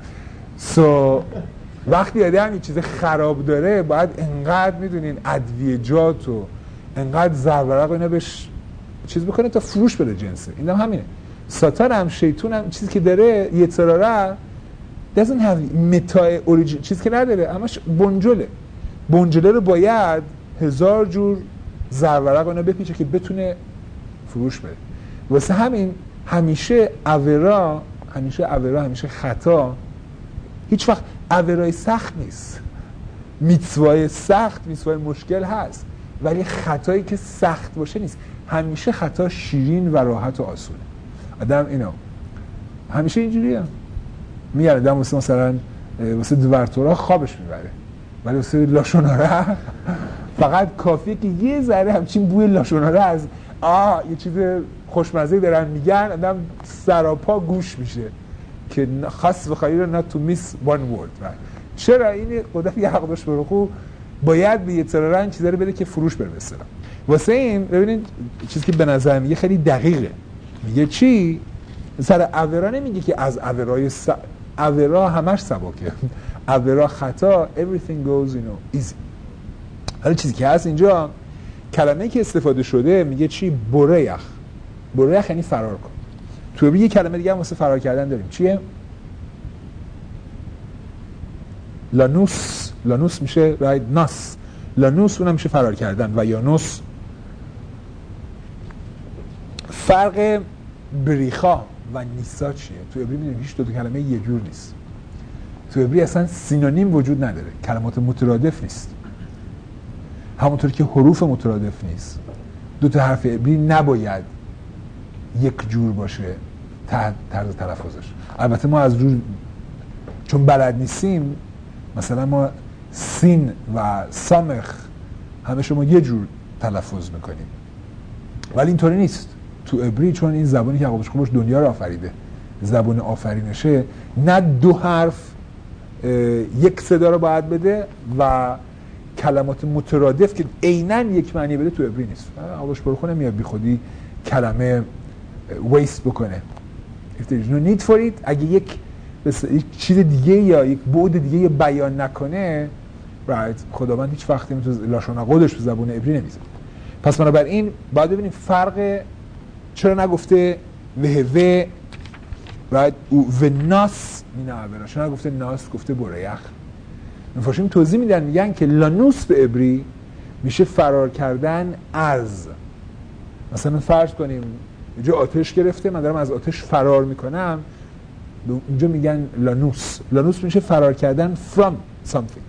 [SPEAKER 1] وقتی آدم یه چیز خراب داره باید انقدر میدونین ادویجات و انقدر زرورق اینا بهش چیز بکنه تا فروش بده جنسه. این هم همینه. ساتان هم شیطون هم چیزی که داره یه تراره doesn't have متای اوریجین، چیزی که نداره همش بنجله رو باید هزار جور زرورق اینا بپیچه که بتونه فروش بده. واسه همین همیشه اورا همیشه خطا، هیچ وقت اورای سخت نیست. میتوای سخت، میتوای مشکل هست، ولی خطایی که سخت باشه نیست. همیشه خطا شیرین و راحت و آسونه. آدم همیشه اینجوریه. میگه آدم مثلا واسه دورتورا خوابش میبره، ولی واسه لاشوناره فقط کافیه که یه ذره همچین بوی لاشوناره از یه چیز خوشمزه دارن میگن، آدم سراپا گوش میشه که خاص و خیلی not to miss one word. چرا این قدرت یه حق داشت برخو باید به یه ترارن چیزا رو بده که فروش بره مثلا. واسه این ببینید چیزی که به نظر میگه خیلی دقیقه. میگه چی؟ سر اورا نمیگه که از اورای اورا همش سبکه، اورا خطا everything goes easy. حالا چیزی که هست اینجا کلمه‌ای که استفاده شده میگه چی؟ بریخ یعنی فرار کن. تو یه کلمه دیگه هم واسه فرار کردن داریم. چیه؟ لانوس میشه ناس. لانوس اونم میشه فرار کردن و یانوس. فرق بریخا و نیسا چیه؟ تو عبری میدونیم هیچ دو کلمه یه جور نیست. تو عبری اصلا سینونیم وجود نداره، کلمات مترادف نیست. همونطور که حروف مترادف نیست. دو تا حرف عبری نباید یک جور باشه طرز تلفظش. البته ما از جور چون بلد نیستیم، مثلا ما سین و سامخ همه شما یه جور تلفظ میکنیم، ولی اینطوری نیست تو عبری. چون این زبانی که عقابش خوبش دنیا رو آفریده، زبان آفرینشه، نه دو حرف یک صدا رو باید بده و کلمات مترادف که عیناً یک معنی بده تو عبری نیست. عقابش برخونه میاد بی خودی کلمه waste بکنه. if there is no need for it، اگه یک چیز دیگه یا یک بعد دیگه بیان نکنه، right، خداوند هیچ وقتی لاشون خودش به زبون عبری نمیزه. پس بنابراین باید ببینیم فرق چرا نگفته وهوه و ناس مین عبرا، چرا نگفته ناس، گفته بریخ. مفاشیم توضیح میدن، میگن که لانوس به عبری میشه فرار کردن از. مثلا فرض کنیم اینجا آتش گرفته، من دارم از آتش فرار میکنم، اینجا میگن لانوس. لانوس میشه فرار کردن from something.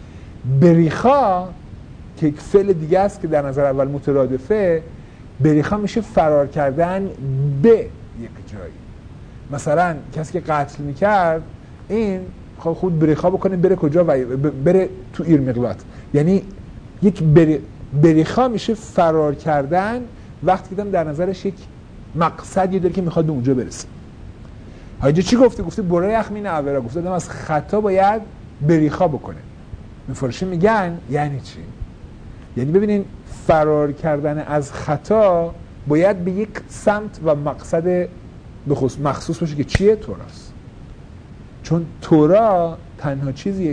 [SPEAKER 1] بریخا که یک فعل دیگه است که در نظر اول مترادفه، بریخا میشه فرار کردن به یک جایی. مثلا کسی که قتل میکرد، این خود بریخا بکنه بره کجا؟ بره تو ایرمقلات. یعنی یک بریخا میشه فرار کردن وقتی که در نظرش یک مقصدی داره که میخواد به اونجا برسه. اینجا چی گفته؟ گفته بریخ مین عبرا، گفته آدم از خطا باید بریخا بکنه. مفارشی میگن یعنی چی؟ یعنی ببینین فرار کردن از خطا باید به یک سمت و مقصد مخصوص باشه که چیه؟ توراست. چون تورا تنها چیزی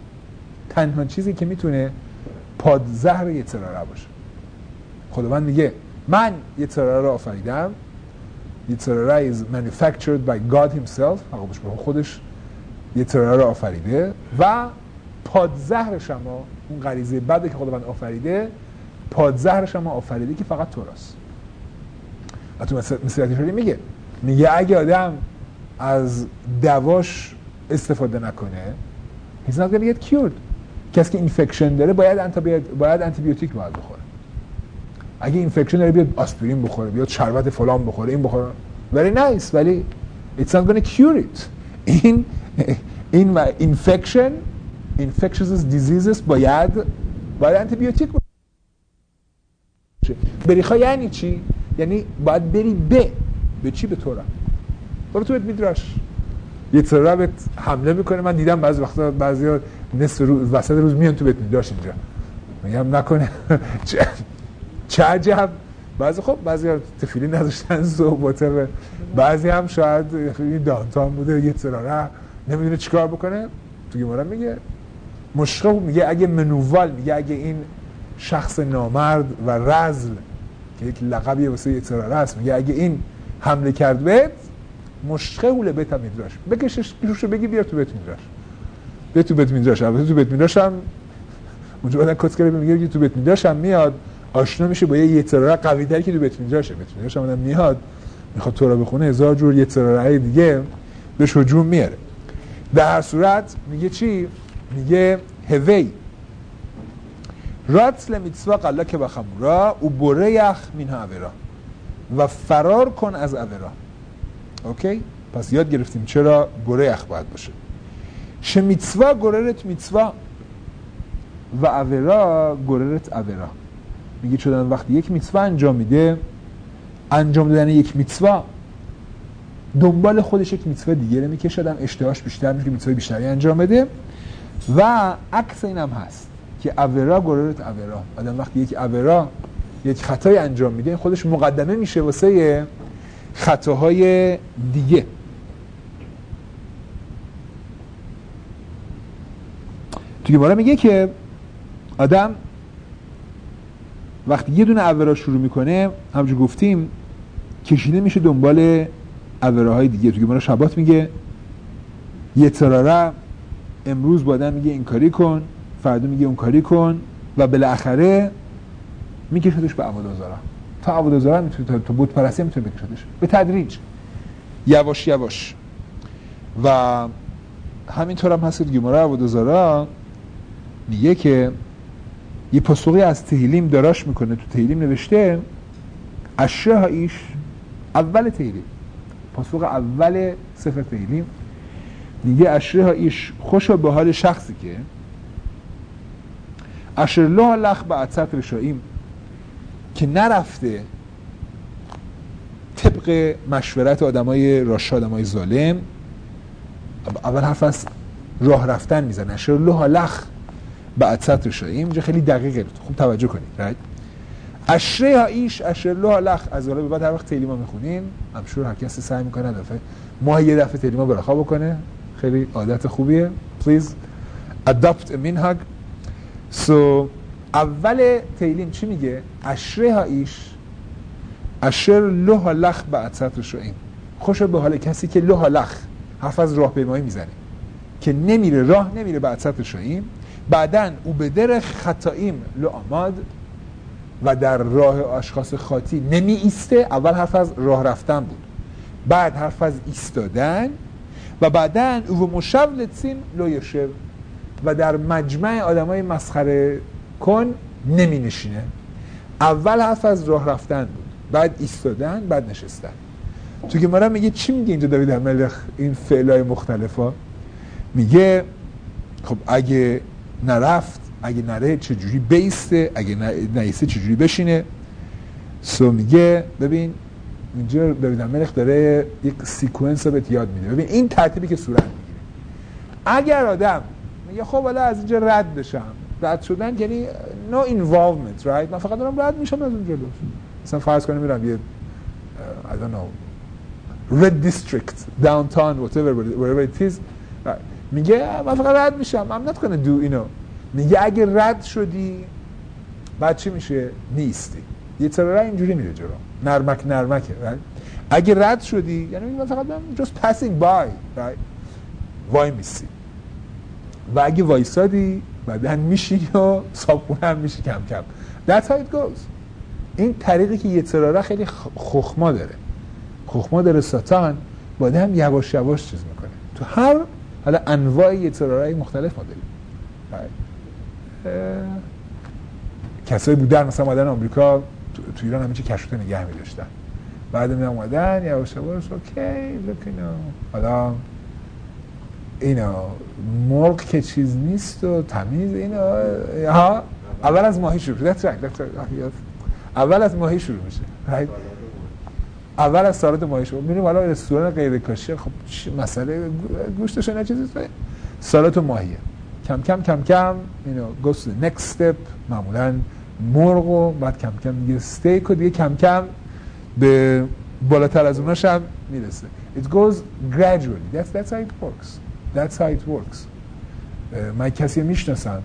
[SPEAKER 1] که میتونه پادزهر یتراره باشه. خداوند میگه من یتراره رو آفریدم، یتراره is manufactured by God himself، خودش یتراره رو آفریده و پادزهر شما، اون غریزه بده که خداوند آفریده، پادزهر شما آفریده که فقط توراست. و تو مسیحیت میگه اگه آدم از دواش استفاده نکنه he's not gonna get cured. کسی که اینفکشن داره باید انتیبیوتیک باید بخوره. اگه اینفکشن داره بیاد آسپرین بخوره، بیاد شربت فلان بخوره، این بخوره، very nice، ولی it's not gonna cure it. این infectious diseases باید انتیبیوتیک باشه. بریخا یعنی چی؟ یعنی باید بری به چی؟ به تورا. برو تو میدراش. یه تورا بهت حمله میکنه. من دیدم بعضی وقتا بعضیا نصف روز وسط روز میان تو بیت میدراش اینجا. میگم نکنه چه عجب. بعضی تفیلی نداشتن صحبته، بعضی هم شاید خیلی دانتان بوده یه تورا نمیدونه چیکار بکنه. تو گمارا میگه مشقه، میگه اگه منووال، میگه اگه این شخص نامرد و رذل که یک لقبیه واسه یه تراره است، میگه اگه این حمله کرد بهت، مشقه اوله بیت میدراش، بکشش پیروشو بگی بیار تو بیت میدراش. بیار تو بیت میدراش. البته تو بیت میدراش هم اونجا بعدن کتکره میگه تو بیت میدراش هم میاد آشنا میشه با یه تراره قوی تری که تو بیت میدراشه. بیت میدراش هم میاد میخواد تورا بخونه، هزار جور یه تراره دیگه بهش هجوم میاره. در هر صورت میگه چی؟ میگه هوی راتل میتسوا قلا که بخمورا او بریخ مین عبرا، و فرار کن از عبرا. اوکی؟ پس یاد گرفتیم چرا بریخ باید باشه. شه میتسوا گررت میتسوا و عبرا گررت عبرا. میگه چون وقتی یک میتسوا انجام میده، انجام دادن یک میتسوا دنبال خودش یک میتسوا دیگه رو میکشه، آدم اشتهاش بیشتر میشه که میتسوا بیشتری انجام بده. و عکس این هم هست که عبرا گررت عبرا. آدم وقتی یک عبرا، یک خطای انجام میده، خودش مقدمه میشه واسه خطاهای دیگه. تو گمارا میگه که آدم وقتی یه دونه عبرا شروع میکنه، همونجور گفتیم کشیده میشه دنبال عبراهای دیگه. تو گمارا شبات میگه یه تراره امروز با آدم میگه این کاری کن، فردا میگه اون کاری کن، و بالاخره میکشدش به عبادازارا. تا عبادازارا میتونه، تا بت پرستی میتونه بکشدش به تدریج، یواش یواش. و همینطور هم هست که گمارا عبادازارا میگه که یه پاسخی از تهیلیم داراش میکنه. تو تهیلیم نوشته اشره هایش، اول تهیلیم، پاسخ اول سفر تهیلیم میگه اشره هایش خوشا به حال شخصی که اشر الله لخ به عطت رشاییم، که نرفته طبق مشورت آدمای راشد، آدمای ظالم. اول حرف از راه رفتن میزنه، اشر الله لخ به عطت رشاییم. اینجا خیلی دقیقه، خوب توجه کنید. اشره هایش اشر له لخ. از حالا به بعد هر وقت تیلیما میخونین امشور هر کسی سعی میکنه دفعه ماه یه دفعه تیلیما برخا بکنه، خیلی عادت خوبیه. please adopt a minhag. so اول تیلیم چی میگه؟ اشره هایش اشر له لخ بعثت رشوئیم. خوش به حال کسی که له لخ حرف از راهپیمایی میزنه که نمیره راه نمیره بعثت رشوئیم، بعدن او به در خطائیم لعماد و در راه اشخاص خاطی نمی ایسته. اول حرف از راه رفتن بود، بعد حرف از ایستادن و بعدن او مشو لتسیم لو یشب و در مجمع آدمای مسخره کن نمی نشینه. اول حرف از راه رفتن بود، بعد ایستادن، بعد نشستن. تو که مرا میگه چی میگه اینجا داوید الملک این فعلای مختلفا؟ میگه خب اگه نرفت، اگه نره چجوری بیسته، اگه نیسته چجوری بشینه. سو میگه ببین اینجا داوید الملک داره یک سیکونس رو بهت یاد میده. ببین این ترتیبی که صورت میگیره. اگر آدم میگه خب حالا از اینجا رد بشم، رد شدن یعنی no involvement right، من فقط دارم رد میشم از اونجا. مثلا فرض کنیم میرم یه I don't know red district downtown whatever it is، میگه من فقط رد میشم I'm not gonna do you know. میگه اگه رد شدی بعد چی میشه؟ نیستی. یه طرح اینجوری میره جلو، نرمکه right؟ اگه رد شدی یعنی من فقط just passing by right؟ وای میسی. و اگه وایسادی بعدن میشی و صابخونه هم میشی کم کم. That's how it goes. این طریقی که یه طرح خیلی خخما داره ساتان باید هم یواش یواش چیز میکنه. تو هر حالا انواع یه طرحی مختلف ما داریم. کسایی بودن مثلا اومدن آمریکا تو ایران همه چی کشوته نگه می‌داشتن، بعد می اومدن یواش یواش اوکی look you know حالا اینا مرغ که چیز نیست و تمیز اینا ها اول از ماهی شروع میشه. اول از ماهی شروع میشه right؟ اول از سالاد ماهی شروع میریم حالا رستوران غیر کاشی، خب مسئله گوشتش اینا چیزی سالاد و ماهیه. کم کم you know goes to the next step، معمولا مرغ و بعد کم کم دیگه استیک و دیگه کم کم به بالاتر از اوناش هم میرسه. It goes gradually. That's how it works. من کسی میشناسم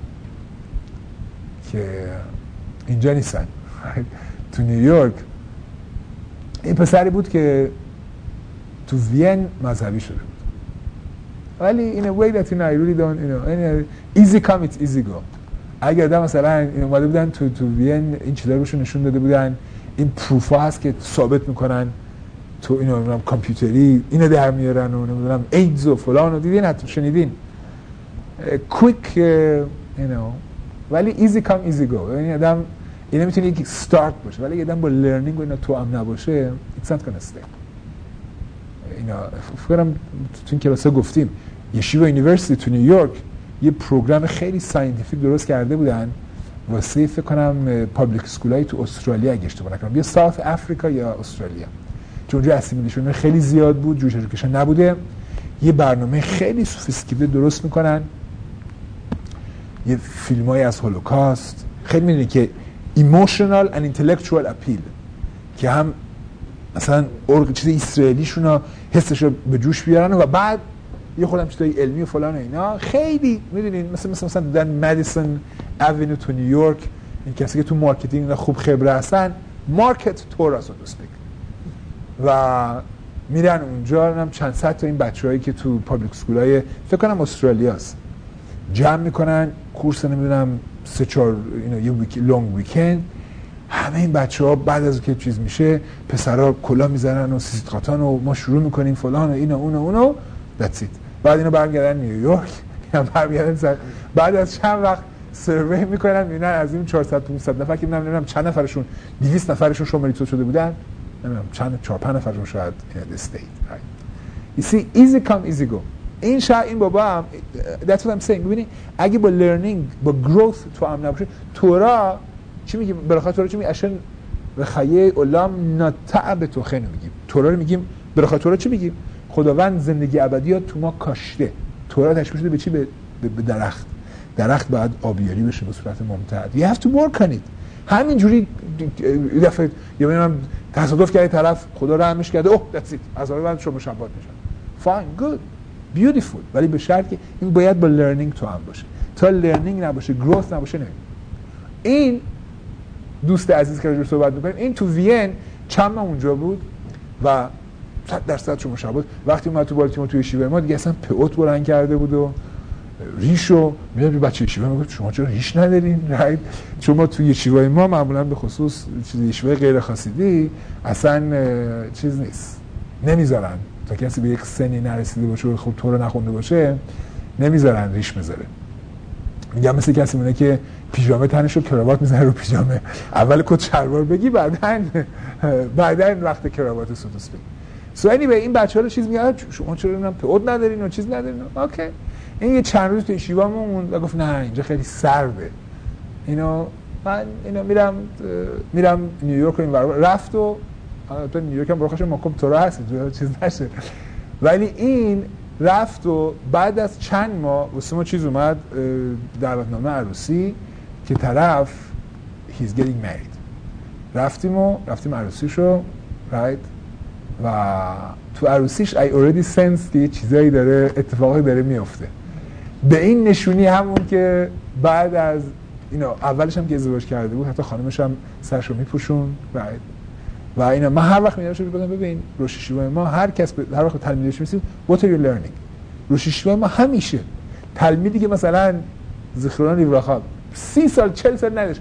[SPEAKER 1] که اینجا نیستن تو نیویورک. این پسری بود که تو وین مذهبی شده بود، ولی in a way that I really don't easy come it's easy go. اگر آدم مثلا این اومده بودن تو وین این چیزا روشون نشون داده بودن، این پروفا هست که ثابت میکنن تو اینو کامپیوتری اینو در میارن و نمیدونم ایدز و فلان و دیدین حتما شنیدین کویک ولی ایزی کام ایزی گو. یعنی آدم اینا میتونه یک استارت باشه، ولی آدم با لرنینگ و اینا تو هم نباشه it's not gonna stay. اینا فکرم تو این کلاسا گفتیم یشیوا یونیورسیتی تو نیویورک یه پروگرام خیلی ساینتیفیک درست کرده بودن واسه فکر کنم پابلیک اسکولای تو استرالیا اگه اشتباه نکنم، یا ساوت افریقا یا استرالیا، چون اونجا اسیمیلیشن خیلی زیاد بود، جوش ادویکیشن نبوده. یه برنامه خیلی سوفیستیکیده درست میکنن، یه فیلمای از هولوکاست، خیلی میدونی که ایموشنال اند اینتלקچوال اپیل، که هم مثلا چیز اسرائیلیشون رو حسش رو به جوش بیارن و بعد یه خودم چیزای علمی و فلان و اینا. خیلی میدونین مثلا در مدیسون اونیو تو نیویورک، این کسی که تو مارکتینگ خوب خبره هستن، مارکت تورا سو تو اسپیک، و میرن اونجا هم چند صد تا این بچه‌هایی که تو پابلیک اسکولای فکر کنم استرالیاست جمع میکنن، کورس نمیدونم 3-4 یه لونگ ویکند. همه این بچه‌ها بعد از که چیز میشه پسرا کلا میزنن و سیسیت قاطان و ما شروع میکنیم فلان و اینا اونو that's it. بعد اینا برمیگردن نیویورک، یا برمیگردن بعد از چند وقت سروی میکنن میبینن از این 400-500 نفر که نمیدونم چند نفرشون 200 نفرشون شمالیتو شده بودن، نمیدونم چند 4-5 نفرشون شاید in the state right. You see easy come easy go. این بابا هم that's what I'm saying. ببینید اگه با learning با growth تو هم نباشه، تورا چی میگیم؟ برخلاف تورا چی میگیم؟ اشن رخیه علام نتعب تو خینو میگیم. تورا رو میگیم برخلاف تورا چی میگیم؟ خداوند زندگی ابدی تو ما کاشته. تورا تشبیه شده به چی؟ به درخت. درخت باید آبیاری بشه به صورت ممتد. You have to work on it. همینجوری یه دفعه یا ببینم تصادف کرده طرف خدا رحمش کرده اوه دتس ایت از بعد شما شبات میشن فاین گود بیوتیفول، ولی به شرط که این باید با لرنینگ تو هم باشه. تا لرنینگ نباشه گروث نباشه نمیشه. این دوست عزیز که راجعش صحبت می‌کنیم این تو وین چند ماه اونجا بود و 100% شما شبات وقتی اومد تو بالتیمور توی شیوه ما دیگه اصلا پئوت بلند کرده بود و ریشو میاد بچه شیوه میگه شما چرا ریش ندارین رایت، چون ما توی شیوه ما معمولا به خصوص چیزی شیوه غیر خاصیدی اصلا چیز نیست، نمیذارن تا کسی به یک سنی نرسیده باشه و خب تو رو نخونده باشه نمیذارن ریش بذاره. میگم مثل کسی مونه که پیژامه تنشو کراوات میزنه رو پیژامه، اول کت شلوار بگی بعدن وقت کراوات سوتوس بگی. سوانی به این بچه‌ها رو چیز میگه شما چرا نمیدونم پئود ندارین و چیز ندارین. اوکی این یه چند روز تو شیوامون موند و گفت نه اینجا خیلی سرده، من میرم نیویورک و این ور رفت و تو نیویورک هم برخوش ماکم تو را هست چیز نشه، ولی این رفت و بعد از چند ماه واسه ما چیز اومد دعوتنامه عروسی که طرف he's getting married. رفتیم عروسیشو right و تو عروسیش I already sense که یه چیزایی داره اتفاقی داره میفته به این نشونی همون که بعد از اولش هم که ازدواج کرده بود حتی خانمش هم سرشو میپوشون و اینا. من هر وقت میرم بگم ببین روشیشوای ما هر وقت تلمیدش میسیم what are you learning. روشیشوای ما همیشه تلمیدی که مثلا ذخیران ریوراخا 30 سال 40 سال نداشت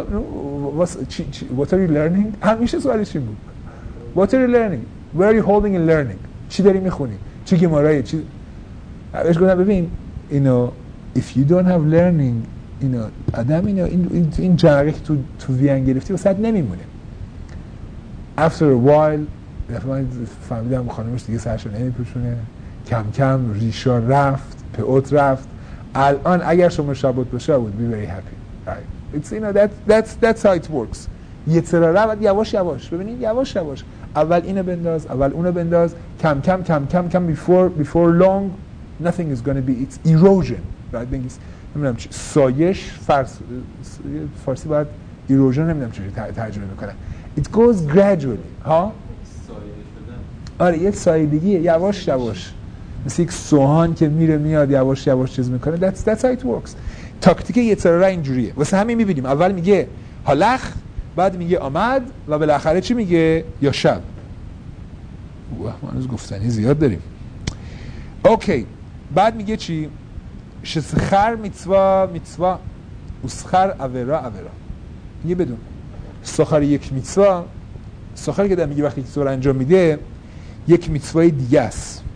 [SPEAKER 1] what are you learning همیشه سوالش این بود what are you learning where are you holding and learning چی داری میخونی چی گمارایی چی بهش گفتم ببین if you don't have learning آدم این جرقه که تو وین گرفتی واسه نمیمونه. after a while من فهمیدم خانمش دیگه سرشو نمیپوشونه، کم کم ریشا رفت، پئوت رفت. الان اگر شما شبات باشه I would be very happy right. It's that's how it works. یه تراره بعد یواش یواش ببینید یواش یواش اول اینو بنداز اول اونو بنداز کم کم before long nothing is going to be it's erosion right. نمیدونم سایش فارسی باید erosion نمیدونم چجوری ترجمه میکنن. it goes gradually ها آره یک سایدگیه یواش یواش مثل یک سوهان که میره میاد یواش یواش چیز میکنه. that's how it works. تاکتیک یتراره اینجوریه واسه همین میبینیم اول میگه هالخ بعد میگه آمد و بالاخره چی میگه یا شب. ما هنوز گفتنی زیاد داریم. اوکی بعد میگه چی شسخر میتوا اسخر اورا میگه بدون سخر یک میتوا سخر که میگه وقتی که انجام میده یک میتوای دیگه است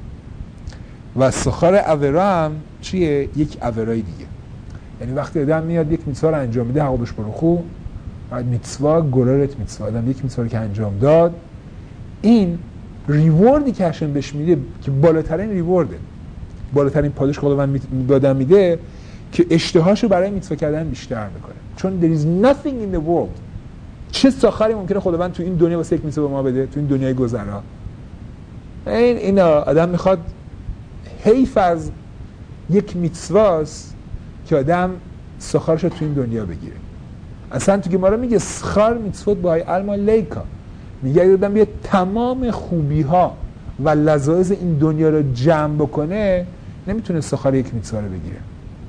[SPEAKER 1] و سخر اورا هم چیه یک اورای دیگه. یعنی وقتی آدم میاد یک میتوا رو انجام میده حقوقش برخو بعد میتوا گرارت میتوا آدم یک میتوا رو که انجام داد این ریوردی که هشم بهش میده که بالاترین ریورده بالاترین پاداش خداوند دادن میده که اشتهاشو برای میتوا کردن بیشتر میکنه چون there is nothing in the world چه ساخری ممکنه خداوند تو این دنیا واسه یک میتوا به ما بده تو این دنیای گذرا. این آدم میخواد حیف از یک میتواست که آدم ساخرشو تو این دنیا بگیره. اصلا تو گمارا میگه سخار میتوات بای علما لیکا میگه اگه آدم بیاد تمام خوبی ها و لذایز این دنیا رو جمع بکنه نمیتونه سخار یک میتوا رو بگیره.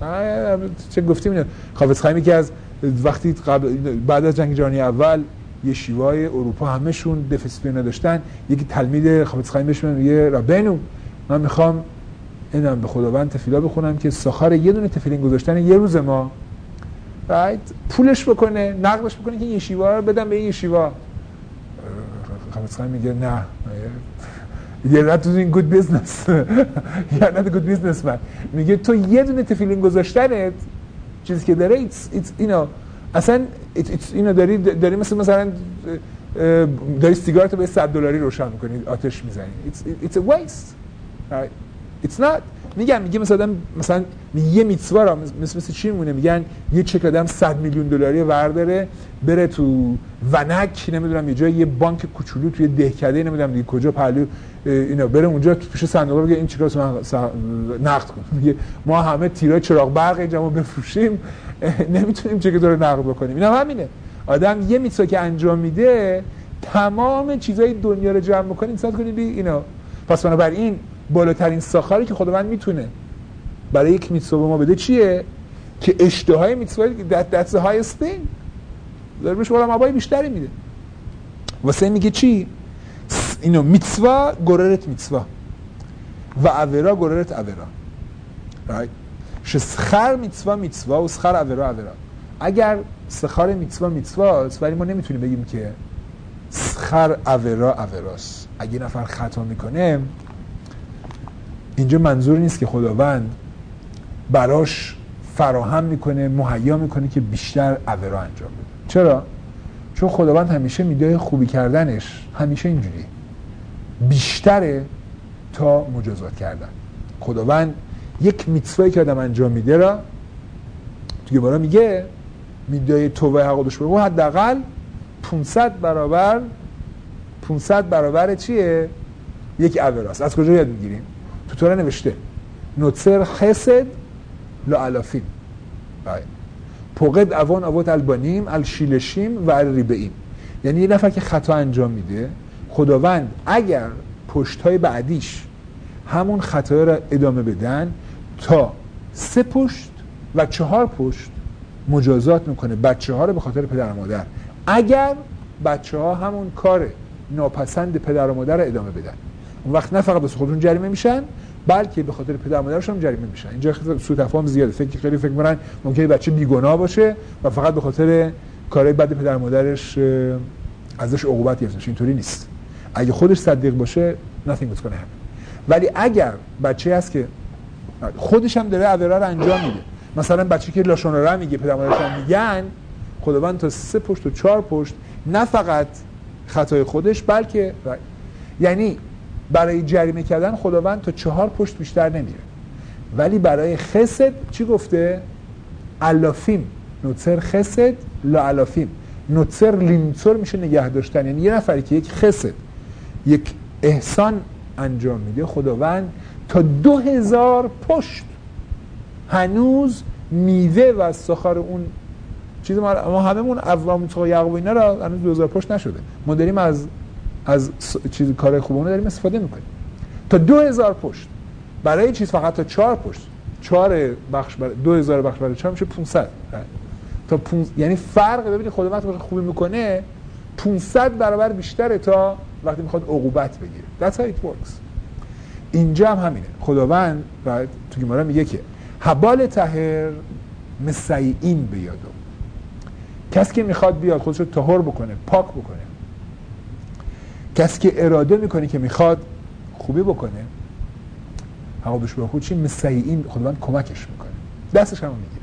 [SPEAKER 1] چه گفتیم اینو حافظ خیمی که از وقتی بعد از جنگ جهانی اول یه شیوای اروپا همشون دفسپینا داشتن یکی تلمید حافظ خیمی بهش میگه ربنو من میخوام اینم به خداوند تفیلا بخونم که سخار یه دونه تفیلین گذاشتن یه روز ما پولش بکنه نقدش بکنه که یه شیوا رو بدم به این شیوا. حافظ خیمی میگه نه you're not doing good business you're not a good businessman. میگه تو یه دونه تفیلین گذاشتنت چیزی که داره اصلا داری مثلا داری سیگارتو به $100 روشن میکنی آتش میزنی it's a waste right? it's not. میگه مثلا یه میتوا را مثل چی میمونه میگن یه چک آدم $100 میلیون ورداره بره تو ونک نمیدونم یه جای یه بانک کوچولو توی دهکده نمیدونم دیگه کجا پهلو بره اونجا پیش صندوق بگه این چیکارو من نقد کن. میگه ما همه تیرای چراغ برق اینجا بفروشیم نمیتونیم چک داره نقد بکنیم. اینا همینه آدم یه میتوا که انجام میده تمام چیزای دنیا رو جمع میکنه انسان کنید اینا. پس بنابراین بالاترین ساخاری که خداوند میتونه برای یک میتوا به ما بده چیه؟ که اشتهای میتوا that's the highest thing. داره بهش علمای بیشتری میده. واسه میگه چی؟ اینو میتوا گررت میتوا و اورا گررت اورا. right؟ شسخر میتوا میتوا و سخر اورا اورا. اگر سخر میتوا میتواست ولی ما نمیتونیم بگیم که سخر اورا اوراست. اگه نفر خطا میکنه اینجا منظور نیست که خداوند براش فراهم میکنه مهیا میکنه که بیشتر اورا انجام بده. چرا؟ چون خداوند همیشه میده خوبی کردنش همیشه اینجوری بیشتره تا مجازات کردن. خداوند یک میتوایی که آدم انجام میده را توی بارا میگه میده توبه حق داشت برو حداقل 500 برابر چیه؟ یک اوراست. از کجا یاد میگیریم؟ تو تورا نوشته نوتسر خسد لالافین پوقد اوان آوات البانیم الشیلشیم و الریبئیم. یعنی یه نفر که خطا انجام میده خداوند اگر پشت‌های بعدیش همون خطا را ادامه بدن تا 3 پشت و 4 پشت مجازات میکنه بچه ها رو به خاطر پدر و مادر اگر بچه ها همون کار ناپسند پدر و مادر رو ادامه بدن. اون وقت نه فقط به خودشون جریمه میشن بلکه به خاطر پدر و مادرشون جریمه میشن. اینجا سوء تفاهم زیاده. خیلی فکر می‌کنن ممکنه بچه بیگناه باشه و فقط به خاطر کارهای بد پدر و مادرش ازش عقوبت گرفته. اینطوری نیست. اگه خودش صدیق باشه nothing is going to happen. ولی اگر بچه هست که خودش هم داره عورا رو انجام میده، مثلا بچه که لاشوناره میگه پدر مادرش هم میگن، خداوند تا 3 پشت و 4 پشت نه فقط خطای خودش بلکه یعنی برای جریمه کردن خداوند تا 4 پشت بیشتر نمیره. ولی برای خسد چی گفته؟ الافیم. نوتسر خسد لا الافیم. نوتسر لینتسر میشه نگه داشتن. یعنی یه نفری که یک خسد یک احسان انجام میده خداوند تا 2000 پشت هنوز میوه و سخار اون چیز ما هممون ابراهیم و یعقوب اینا را هنوز 2000 پشت نشده. ما داریم از چیز کار خوبمون داریم استفاده میکنیم. تا 2000 پشت برای چیز فقط تا 4 پشت 4 بخش برای 2000 بخش برای 4 میشه 500 تا یعنی فرق ببینید خداوند وقتی خوبی میکنه 500 برابر بیشتره تا وقتی میخواد عقوبت بگیره. That's how it works. اینجا هم همینه. خداوند تو گمارا میگه که حبال طاهر مسیئین بیادو. کسی که میخواد بیاد خودش رو طاهر بکنه پاک بکنه، کسی که اراده میکنه که میخواد خوبی بکنه حق بهش خود چی مسیئین خداوند کمکش میکنه دستش هم میگیره.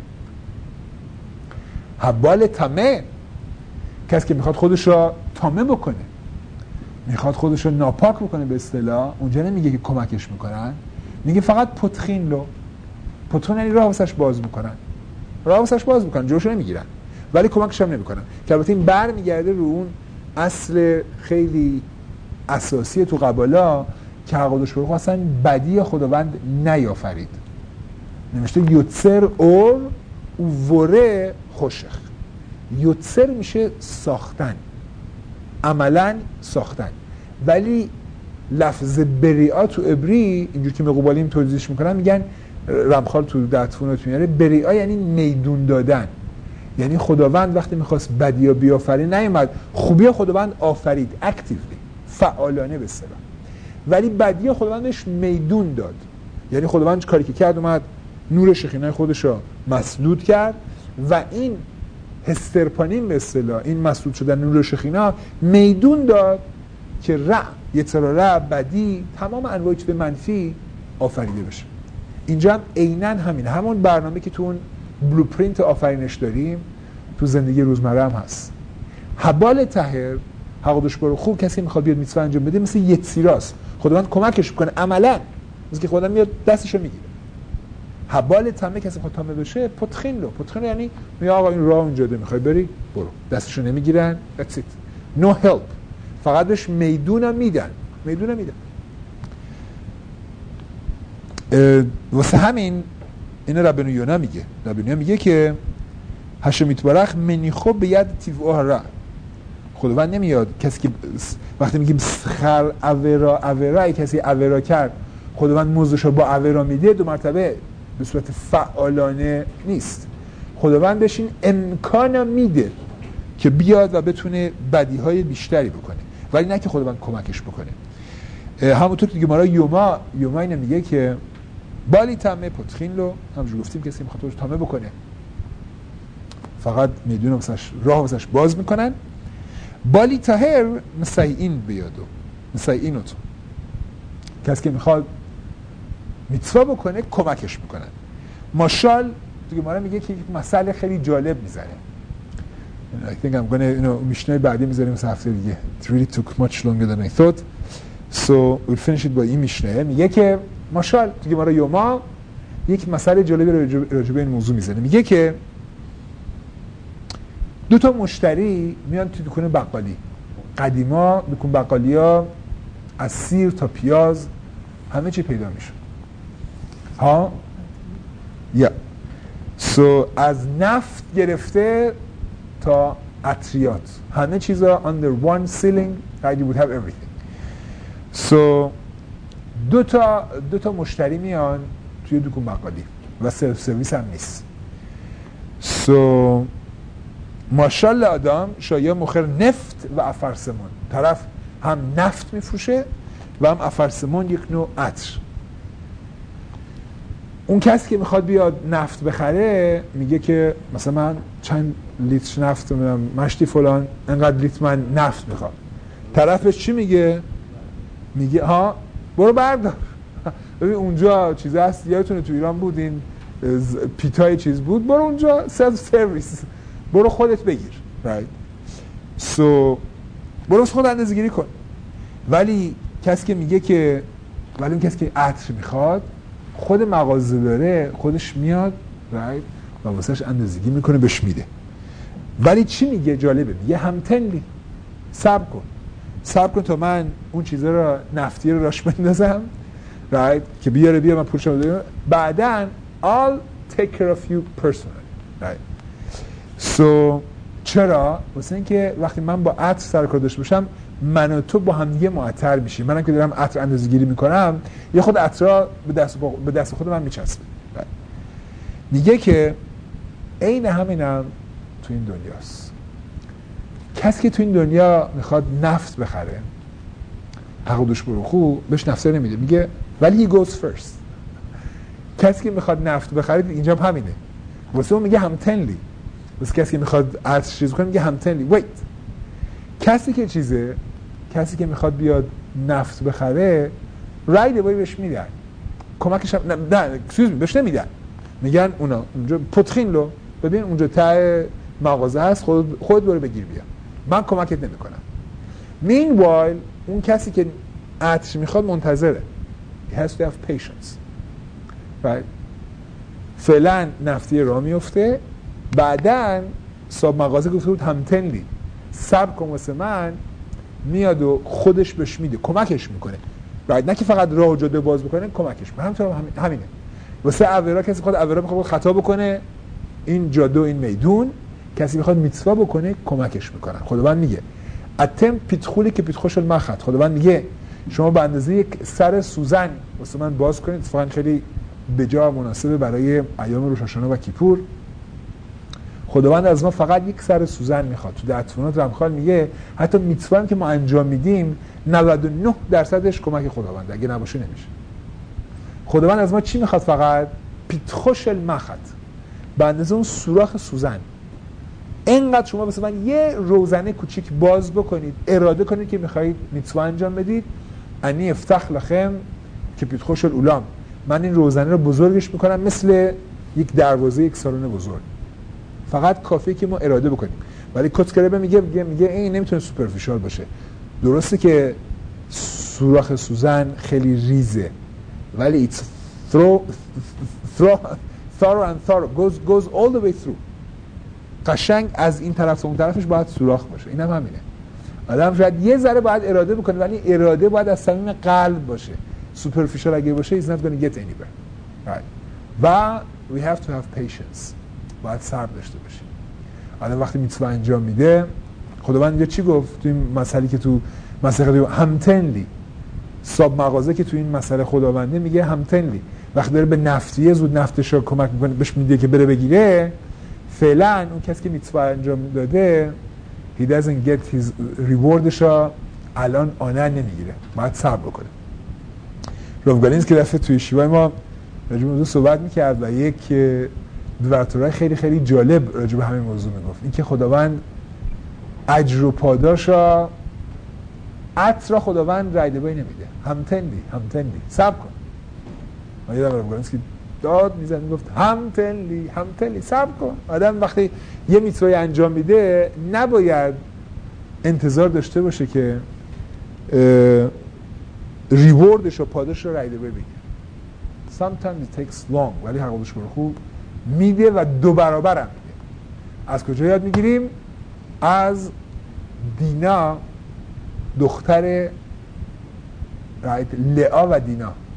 [SPEAKER 1] حبال طمع کسی که میخواد خودش رو طامع بکنه میخواد خودش رو ناپاک بکنه به اصطلاح اونجا نمیگه که کمکش میکنن، میگه فقط پتخین لو پتخین یعنی راه واسش باز میکنن جوش نمیگیرن ولی کمکش هم نمیکنن. که البته این برمیگرده رو اون اصل خیلی اساسی تو قبالا که حقادش برو اصلا بدی خداوند نیافرید. نمیشته یوتسر اور وره خوشخ. یوتسر میشه ساختن، عملا ساختن. ولی لفظ بریعا تو عبری اینجور که مقوبالیم توضیحش میکنن میگن رمخال تو دتفونات میاره بریعا یعنی میدون دادن. یعنی خداوند وقتی میخواست بدی ها بیافرید نیومد خوبی خداوند آفرید اکتیولی فعالانه به اصطلاح، ولی بدی خداوندش میدون داد. یعنی خداوند کاری که کرد اومد نور شخینه خودش رو مسدود کرد و این هسترپانیم به اصطلاح این مسدود شدن نور شخینه میدون داد که یتراره بدی تمام انواع چیز منفی آفریده بشه. اینجا هم عیناً همون برنامه که تو اون بلوپرینت آفرینش داریم تو زندگی روزمره هم هست. حبال طاهر حقادش برو خوب کسی میخواد بیاد میتوا انجام بده مثل یتسیراست خداوند کمکش میکنه عملا مثل که خداوند میاد دستشو میگیره. حبال طمع کسی میخواد طمع بشه پتخین یعنی میگه آقا این راه اونجا ده میخوای بری برو، دستشو نمیگیرن that's it no help فقط بهش میدونم میدن. واسه همین این ربنو یونا میگه که هشم یتبارک منیخو به ید تیوه را. خداوند نمیاد کسی که وقتی میگیم سخر اورا کسی اورا کرد خداوند موزشو با اورا میده، دو مرتبه به صورت فعالانه نیست. خداوند بهش این امکان میده که بیاد و بتونه بدیهای بیشتری بکنه، ولی نه که خداوند کمکش بکنه. همونطور که گمارا یوما اینو میگه که بالی تامه پتخین لو، همونجور گفتیم کسی میخواد رو تامه بکنه فقط میدونه واسش راه واسش باز میکنن. بالی تاهر مسیعین بیادو مسیعینوتو، کسی که میخواد میتوا بکنه کمکش میکنن. ماشال تو گمارا میگه که یک مسئله خیلی جالب میزنه. I think I'm gonna میشنای بعدی میذاریم مثل هفته دیگه. It really took much longer than I thought. So we'll finish it با این میشنه. میگه که ماشال تو گمارا یوما یک مسئله جالبی راجع به این موضوع میزنه. میگه که دو تا مشتری میان تو دکان بقالی. قدیما دکان بقالیا از سیر تا پیاز همه چی پیدا میشه. ها؟ یا سو از نفت گرفته تا عطریات همه چیزا under one ceiling that you would have everything. سو دو تا مشتری میان توی دکان بقالی و سلف سرویس هم نیست. سو ماشاءالله آدم شایع مخر نفت و افرسمون، طرف هم نفت میفروشه و هم افرسمون یک نوع عطر. اون کسی که میخواد بیاد نفت بخره میگه که مثلا من چند لیتر نفت میدم مشتی فلان انقدر لیتر من نفت میخوام. طرفش چی میگه؟ میگه ها برو بردار. ببین اونجا چیز هست، یادتونه تو ایران بود این پیتای چیز بود، برو اونجا سلف سرویس برو خودت بگیر. right. So برو خود اندازه‌گیری کن. ولی کسی که میگه که ولی اون کسی که عطر میخواد خود مغازه داره خودش میاد right و واسش اندازه‌گیری میکنه بهش میده. ولی چی میگه؟ جالبه، میگه همتنلی صبر کن تا من اون چیزا رو نفتی رو راش بندازم right که بیا من پولشو بدم بعدن I'll take care of you personally right. So چرا؟ واسه اینکه وقتی من با عطر سر کار داشته باشم من و تو با هم دیگه معطر میشیم. منم که دارم عطر اندازه‌گیری میکنم یه خود عطرها به دست خود من میچسبه. میگه که عین همینم تو این دنیاست. کسی که تو این دنیا میخواد نفت بخره حق دوش بروخو بهش نفت نمیده، میگه ولی he goes first. کسی که میخواد نفت بخره اینجا هم همینه، واسه اون میگه همتنلی. واسه کسی که میخواد عطر چیز کنه میگه همتنلی wait. کسی که میخواد بیاد نفت بخره رای دوباره بهش میدن، کمکش هم نه بهش نمیدن، میگن اونا اونجا پتخین لو ببین اونجا ته مغازه هست خود برو بگیر بیا، من کمکت نمیکنم. meanwhile اون کسی که عطر میخواد منتظره. he has to have patience right. فعلا نفتی راه میفته، بعدن صاحب مغازه گفته بود همتنلی صبر کن واسه من، میاد و خودش بهش میده، کمکش میکنه بعد نه که فقط راه جاده باز بکنه، کمکش میکنه. همینه واسه اورا. کسی میخواد اورا میخواد خطا بکنه این جاده و این میدون، کسی میخواد میتوا بکنه کمکش میکنن. خداوند میگه اتم پیتخولی که پیتخوش المخت، خداوند میگه شما به اندازه یک سر سوزن واسه من باز کنید. اتفاقا خیلی بجا مناسبه برای ایام روش هاشانا و کیپور. خداوند از ما فقط یک سر سوزن میخواد. تو دعوت رمخال میگه حتی میتوا هم که ما انجام میدیم 99%ش کمک خداوند، اگه نباشه نمیشه. خداوند از ما چی میخواد؟ فقط پیتخوش المخت، به اندازه اون سوراخ سوزن. اینقدر شما واسه من یه روزنه کوچیک باز بکنید، اراده کنید که میخواید میتوا انجام بدید. انی افتح لخم که پیتخوش الاولام، من این روزنه رو بزرگش میکنم مثل یک دروازه یک سالن بزرگ. فقط کافیه که ما اراده بکنیم. ولی کتکربه میگه این نمیتونه سوپرفیشال باشه. درسته که سوراخ سوزن خیلی ریزه ولی it's thorough and thorough goes all the way through. قشنگ از این طرف تا اون طرفش باید سوراخ باشه. اینم همینه. آدم شاید یه ذره باید اراده بکنه ولی اراده باید از صمیم قلب باشه. سوپرفیشال اگه باشه he's not going to get anywhere right. و we have to have patience. باید صبر داشته باشیم. الان وقتی میتوا انجام میده، خداوند اینجا چی گفت تو این مسئله که تو مسئله همتنلی ساب مغازه که تو این مسئله خداونده میگه همتنلی، وقتی داره به نفتیه زود نفتش رو کمک میکنه بهش میده که بره بگیره، فعلا اون کسی که میتوا انجام داده he doesn't get his rewardش رو الان آنن نمیگیره، باید صبر بکنه. راف گالینز که دفعه توی شیوه ما راجع به موضوع صحبت میکرد و یک دوورتورای خیلی خیلی جالب راجع به همین موضوع میگفت، این که خداوند اجر و پاداش را عطر خداوند رایدبایی نمیده، همتنلی صبر کن. ما یادم راف گالینز که داد میزد میگفت همتنلی صبر کن. آدم وقتی یه میتوای انجام میده نباید انتظار داشته باشه که ریوردش و پاداش رو رایدبایی بگیره. Sometimes it takes long، ولی حقیقتش خوب میده و 2 برابر هم میده. از کجا یاد میگیریم؟ از دینا دختر لئا و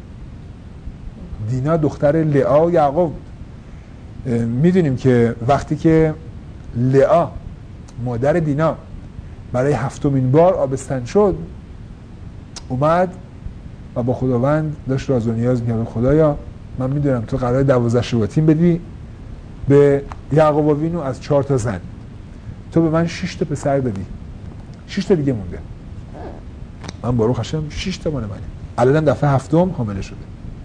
[SPEAKER 1] دینا دختر لئا و یعقوب. میدونیم که وقتی که لئا مادر دینا برای 7مین بار آبستن شد، اومد و با خداوند داشت راز و نیاز می‌کرد. خدایا من میدونم تو قراره 12 شباطین بدی به یعقوب وینو از 4 تا زن، تو به من 6 تا پسر دادی، 6 تا دیگه مونده، من باروخ هاشم 6 تا مال منه، الانم دفعه 7م حامله شده.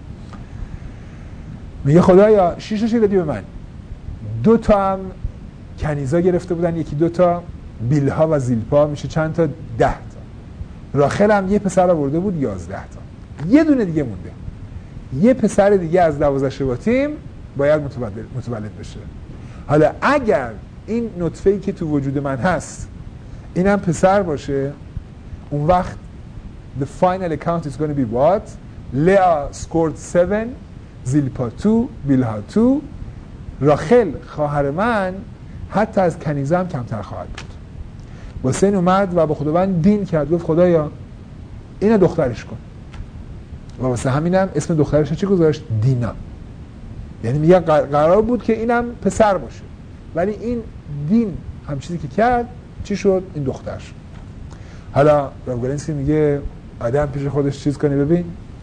[SPEAKER 1] میگه خدایا 6 تاشو دادی به من، 2 تا هم کنیزا گرفته بودن، یکی 2 تا بیلها و زیلپا، میشه چند تا؟ 10 تا. راخل هم یه پسر آورده بود 11 تا، یه دونه دیگه مونده، یه پسر دیگه از 12 شباطیم باید متولد بشه. حالا اگر این نطفه‌ای که تو وجود من هست اینم پسر باشه، اون وقت the final account is going to be what? Leah scored 7, زیلپا 2, بیلها 2. راخل خواهر من حتی از کنیزه هم کمتر خواهد بود. واسه این اومد و با خداوند دین کرد، گفت خدایا اینو دخترش کن، و واسه همینم اسم دخترش چی گذاشت؟ دینا. یعنی میگه قرار بود که اینم پسر باشه، ولی این دین هم چیزی که کرد چی شد؟ این دختر شد. حالا راف گالینز میگه آدم پیش خودش چیز کنه، ببین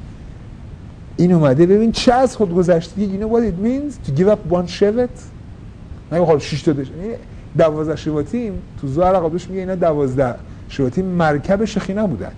[SPEAKER 1] این اومده، ببین چه از خود گذشتگی. You know what it means to give up one shevet؟ نگه خب 6 تا 12 شباطیم تو زهر قبلش میگه اینا 12 شباطیم مرکب شخینا بودن.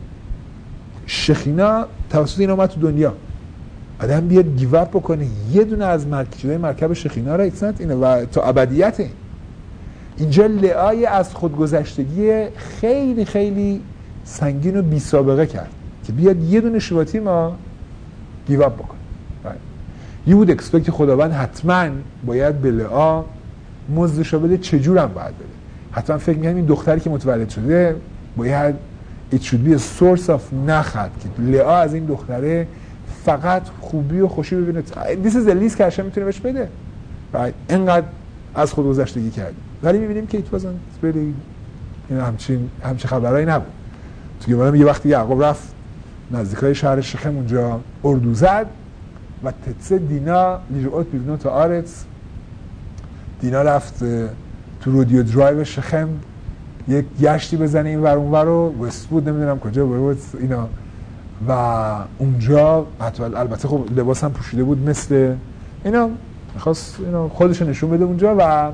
[SPEAKER 1] شخینا توسط اینا اومد تو دنیا، آدم بیاد گیو اپ بکنه یه دونه از مرکب شخینا را ایتسنت اینه و تا ابدیته. اینجا لعای از خودگذشتگی خیلی خیلی سنگین و بی سابقه کرد که بیاد یه دونه شباطی ما گیو اپ بکنه. یه بود اکسپکت خداوند حتما باید به لعا مزدشو بده، چجورم باید بده. حتما فکر می‌کنم این دختری که متولد شده باید it should be a source of نخد که لعا از این دختره فقط خوبی و خوشی ببینه. this is the least که هشم میتونه بهش بده. اینقدر از خود گذشتگی کرد، ولی میبینیم که it wasn't really این همچین خبرایی نبود. تو گمرا میگه وقتی یعقوب رفت نزدیکای شهر شخم اونجا اردو زد و تتسه دینا لیرئوت بیبنو تا آرتس، دینا رفت تو رودیو درایو شخم یک گشتی بزنه این ور اون ور رو وست بود نمیدونم کجا بود اینا، و اونجا البته خب لباس هم پوشیده بود مثل اینا، میخواست اینا خودش نشون بده اونجا و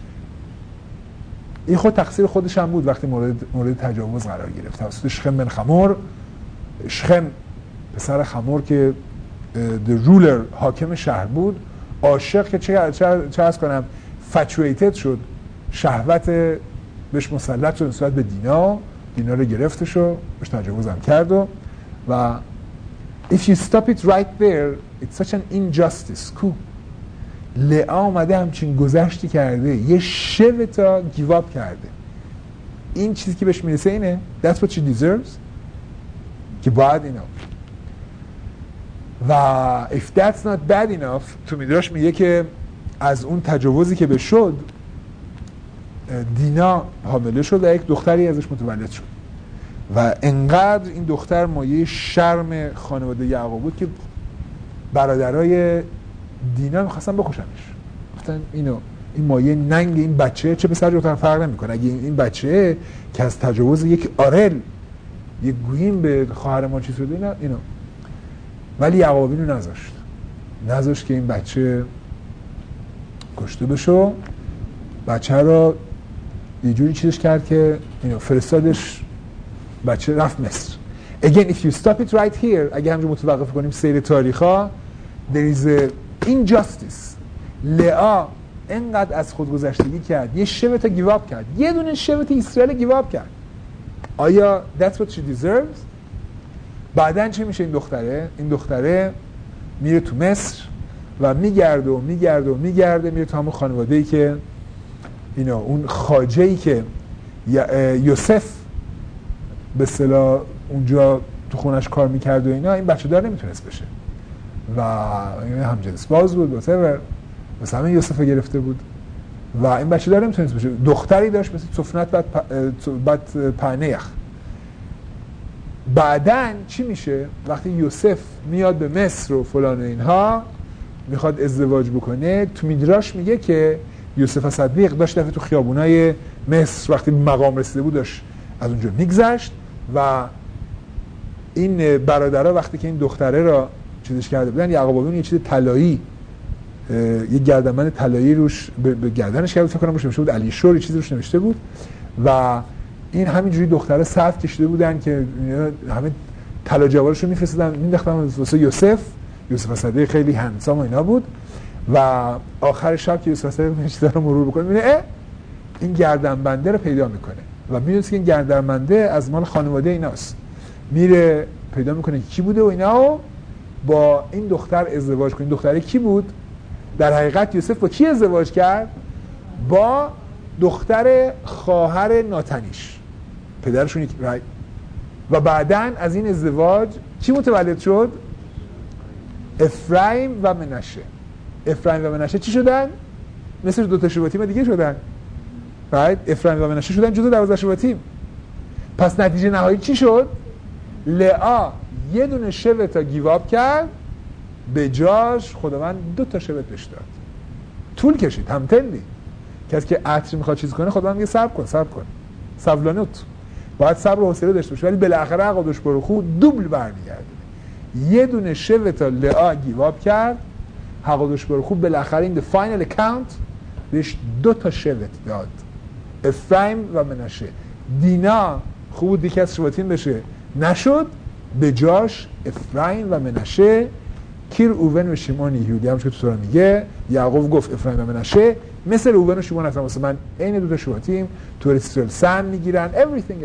[SPEAKER 1] این خود تقصیر خودش هم بود وقتی مورد تجاوز قرار گرفت توسط شخم بن خمور. شخم پسر خمور که the ruler حاکم شهر بود، عاشق که چه عرض کنم فچویتد شد، شهوت بهش مسلط شد نسبت به دینا رو گرفتش و بهش تجاوز هم کرد و if you stop it right there it's such an injustice. کو لعا اومده همچین گذشتی کرده، یه شوتا گیواب کرده، این چیزی که بهش میرسه اینه that's what she deserves که باید اینا. و if that's not bad enough تو میدراش میگه که از اون تجاوزی که به شد دینا حامله شد و یک دختری ازش متولد شد و انقدر این دختر مایه شرم خانواده یعقوب بود که برادرای دینا میخواستن بکشنش، گفتن اینو این مایه ننگ این بچه چه پسر دختر فرق نمیکنه. اگه این بچه که از تجاوز یک آرل یک گویم به خواهر ما چیز شده اینا، ولی یعقوب اینو نذاشت که این بچه کشته بشه. بچه رو یه جوری چیزش کرد که فرستادش، بچه رفت مصر. Again, if you stop it right here, اگه همجور متوقف کنیم سیر تاریخا، there is a injustice. لئا انقدر از خودگذشتگی کرد، یه شبت رو گیواب کرد، یه دونه شبت اسرائیل گیواب کرد. آیا that's what she deserves؟ بعدن چه میشه این دختره میره تو مصر و میگرده میره تو همون خانواده‌ای که اون خواجه‌ای که یوسف به اصطلاح اونجا تو خونش کار میکرد و اینا، این بچه دار نمیتونست بشه و همجنس باز بود مثل همین یوسف گرفته بود و این بچه دار نمیتونست بشه. دختری داشت مثل صفنت بعد پهنیخ. بعدن چی میشه؟ وقتی یوسف میاد به مصر و فلان و اینها میخواد ازدواج بکنه، تو میدراش میگه که یوسف صدیق داشت دفعه تو خیابونای مصر وقتی مقام رسیده بود داشت از اونجا میگذشت و این برادرها وقتی که این دختره را چیزش کرده بودن، یعقوب اون یه چیز طلایی، یه گردنبند طلایی روش به گردنش کرده، فکر کنم روش نوشته بود علی شور، یه چیزی روش نوشته بود و این همینجوری دختره صف کشیده بودن که همه طلا جوارشو میفرستادن مینداختن واسه یوسف صدیق خیلی هندسام و اینا بود و آخر شب که یوسف صدیق چیزا رو مرور بکنه میبینه این گردنبنده رو پیدا میکنه و میدونه که این گردنبنده از مال خانواده ایناست. میره پیدا میکنه کی بوده و اینا و با این دختر ازدواج کنه. این دختره کی بود؟ در حقیقت یوسف با کی ازدواج کرد؟ با دختر خواهر ناتنیش، پدرشون و بعدن از این ازدواج چی متولد شد؟ افرایم و منشه. افرایم و منشه چی شدن؟ مثل دو تا شباطیم دیگه شدن. افرایم و منشه شدن جزو 12 شباطیم. پس نتیجه نهایی چی شد؟ لئا یه دونه شبت تا گیواب کرد، به جاش خداوند 2 تا شبت بهش داد. طول کشید، همتندی. کسی که عطر میخواد چیز کنه خداوند میگه صبر کن. صبلانوت. باید صبر و حوصله داشته باشی، ولی بالاخره عقدش برخو دوبل برمیگرده. یه دونه شبت تا لئا گیواب کرد، عقدش برخو بالاخره این the final account بهش 2 تا شبت داد. افرایم و منشه. دینا خوب دیگه از شباطین بشه نشد، به جاش افرایم و منشه کیر اوون و شیمون یهودی هم که تو تورا میگه. یعقوب گفت افرایم و منشه مثل اوون و شیمون هستن واسه من عین 2 تا شباطیم، تو اسرائیل سهم میگیرن everything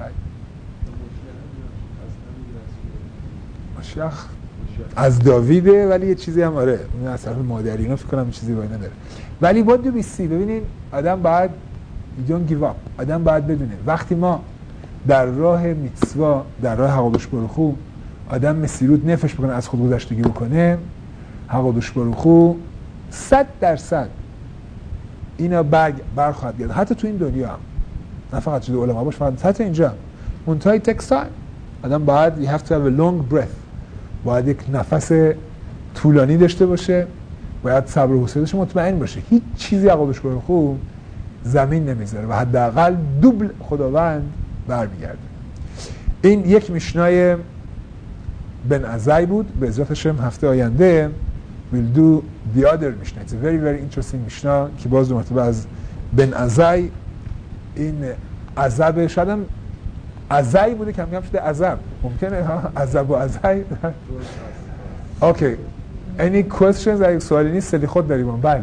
[SPEAKER 1] مشیخ از داویده، ولی یه چیزی هم آره اون از طرف مادری اینا فکر کنم چیزی وای نداره. ولی با دو بیسی ببینین آدم باید don't give up. آدم باید بدونه وقتی ما در راه میتسوا، در راه حقادش برخو آدم مسیرود نفش بکنه، از خود گذشتگی بکنه، حقادش برخو 100% اینا برخواهد گرد. حتی تو این دنیا هم، نه فقط چیز علما باش، فقط حتی اینجا منتهای تکسان آدم باید you have to have a long breath، باید یک نفس طولانی داشته باشه، باید صبر و حوصله داشته، مطمئن باشه هیچ چیزی حقادش برخو زمین نمیذاره و حداقل دوبل خداوند برمیگرده. این یک میشنای بن عزای بود. به عزت هاشم هفته آینده we'll do the other میشنا. It's a very very interesting میشنا که باز 2 مرتبه از بن عزای. این عذاب شاید هم عزای بوده، کم کم شده عذاب، ممکنه عذاب و عزای. اوکی any questions؟ اگه سوالی نیست سلی خود داریم. بله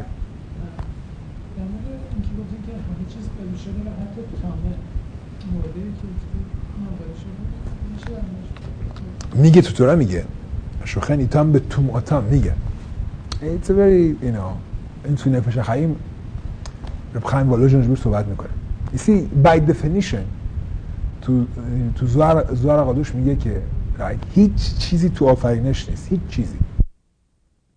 [SPEAKER 1] میگه تو تورا میگه شوخن ایتام به توم آتام میگه it's a very این توی نفش خییم رب خییم والوژنش بود صحبت میکنه. you see by definition تو زوار قادوش میگه که هیچ چیزی تو آفرینش نیست، هیچ چیزی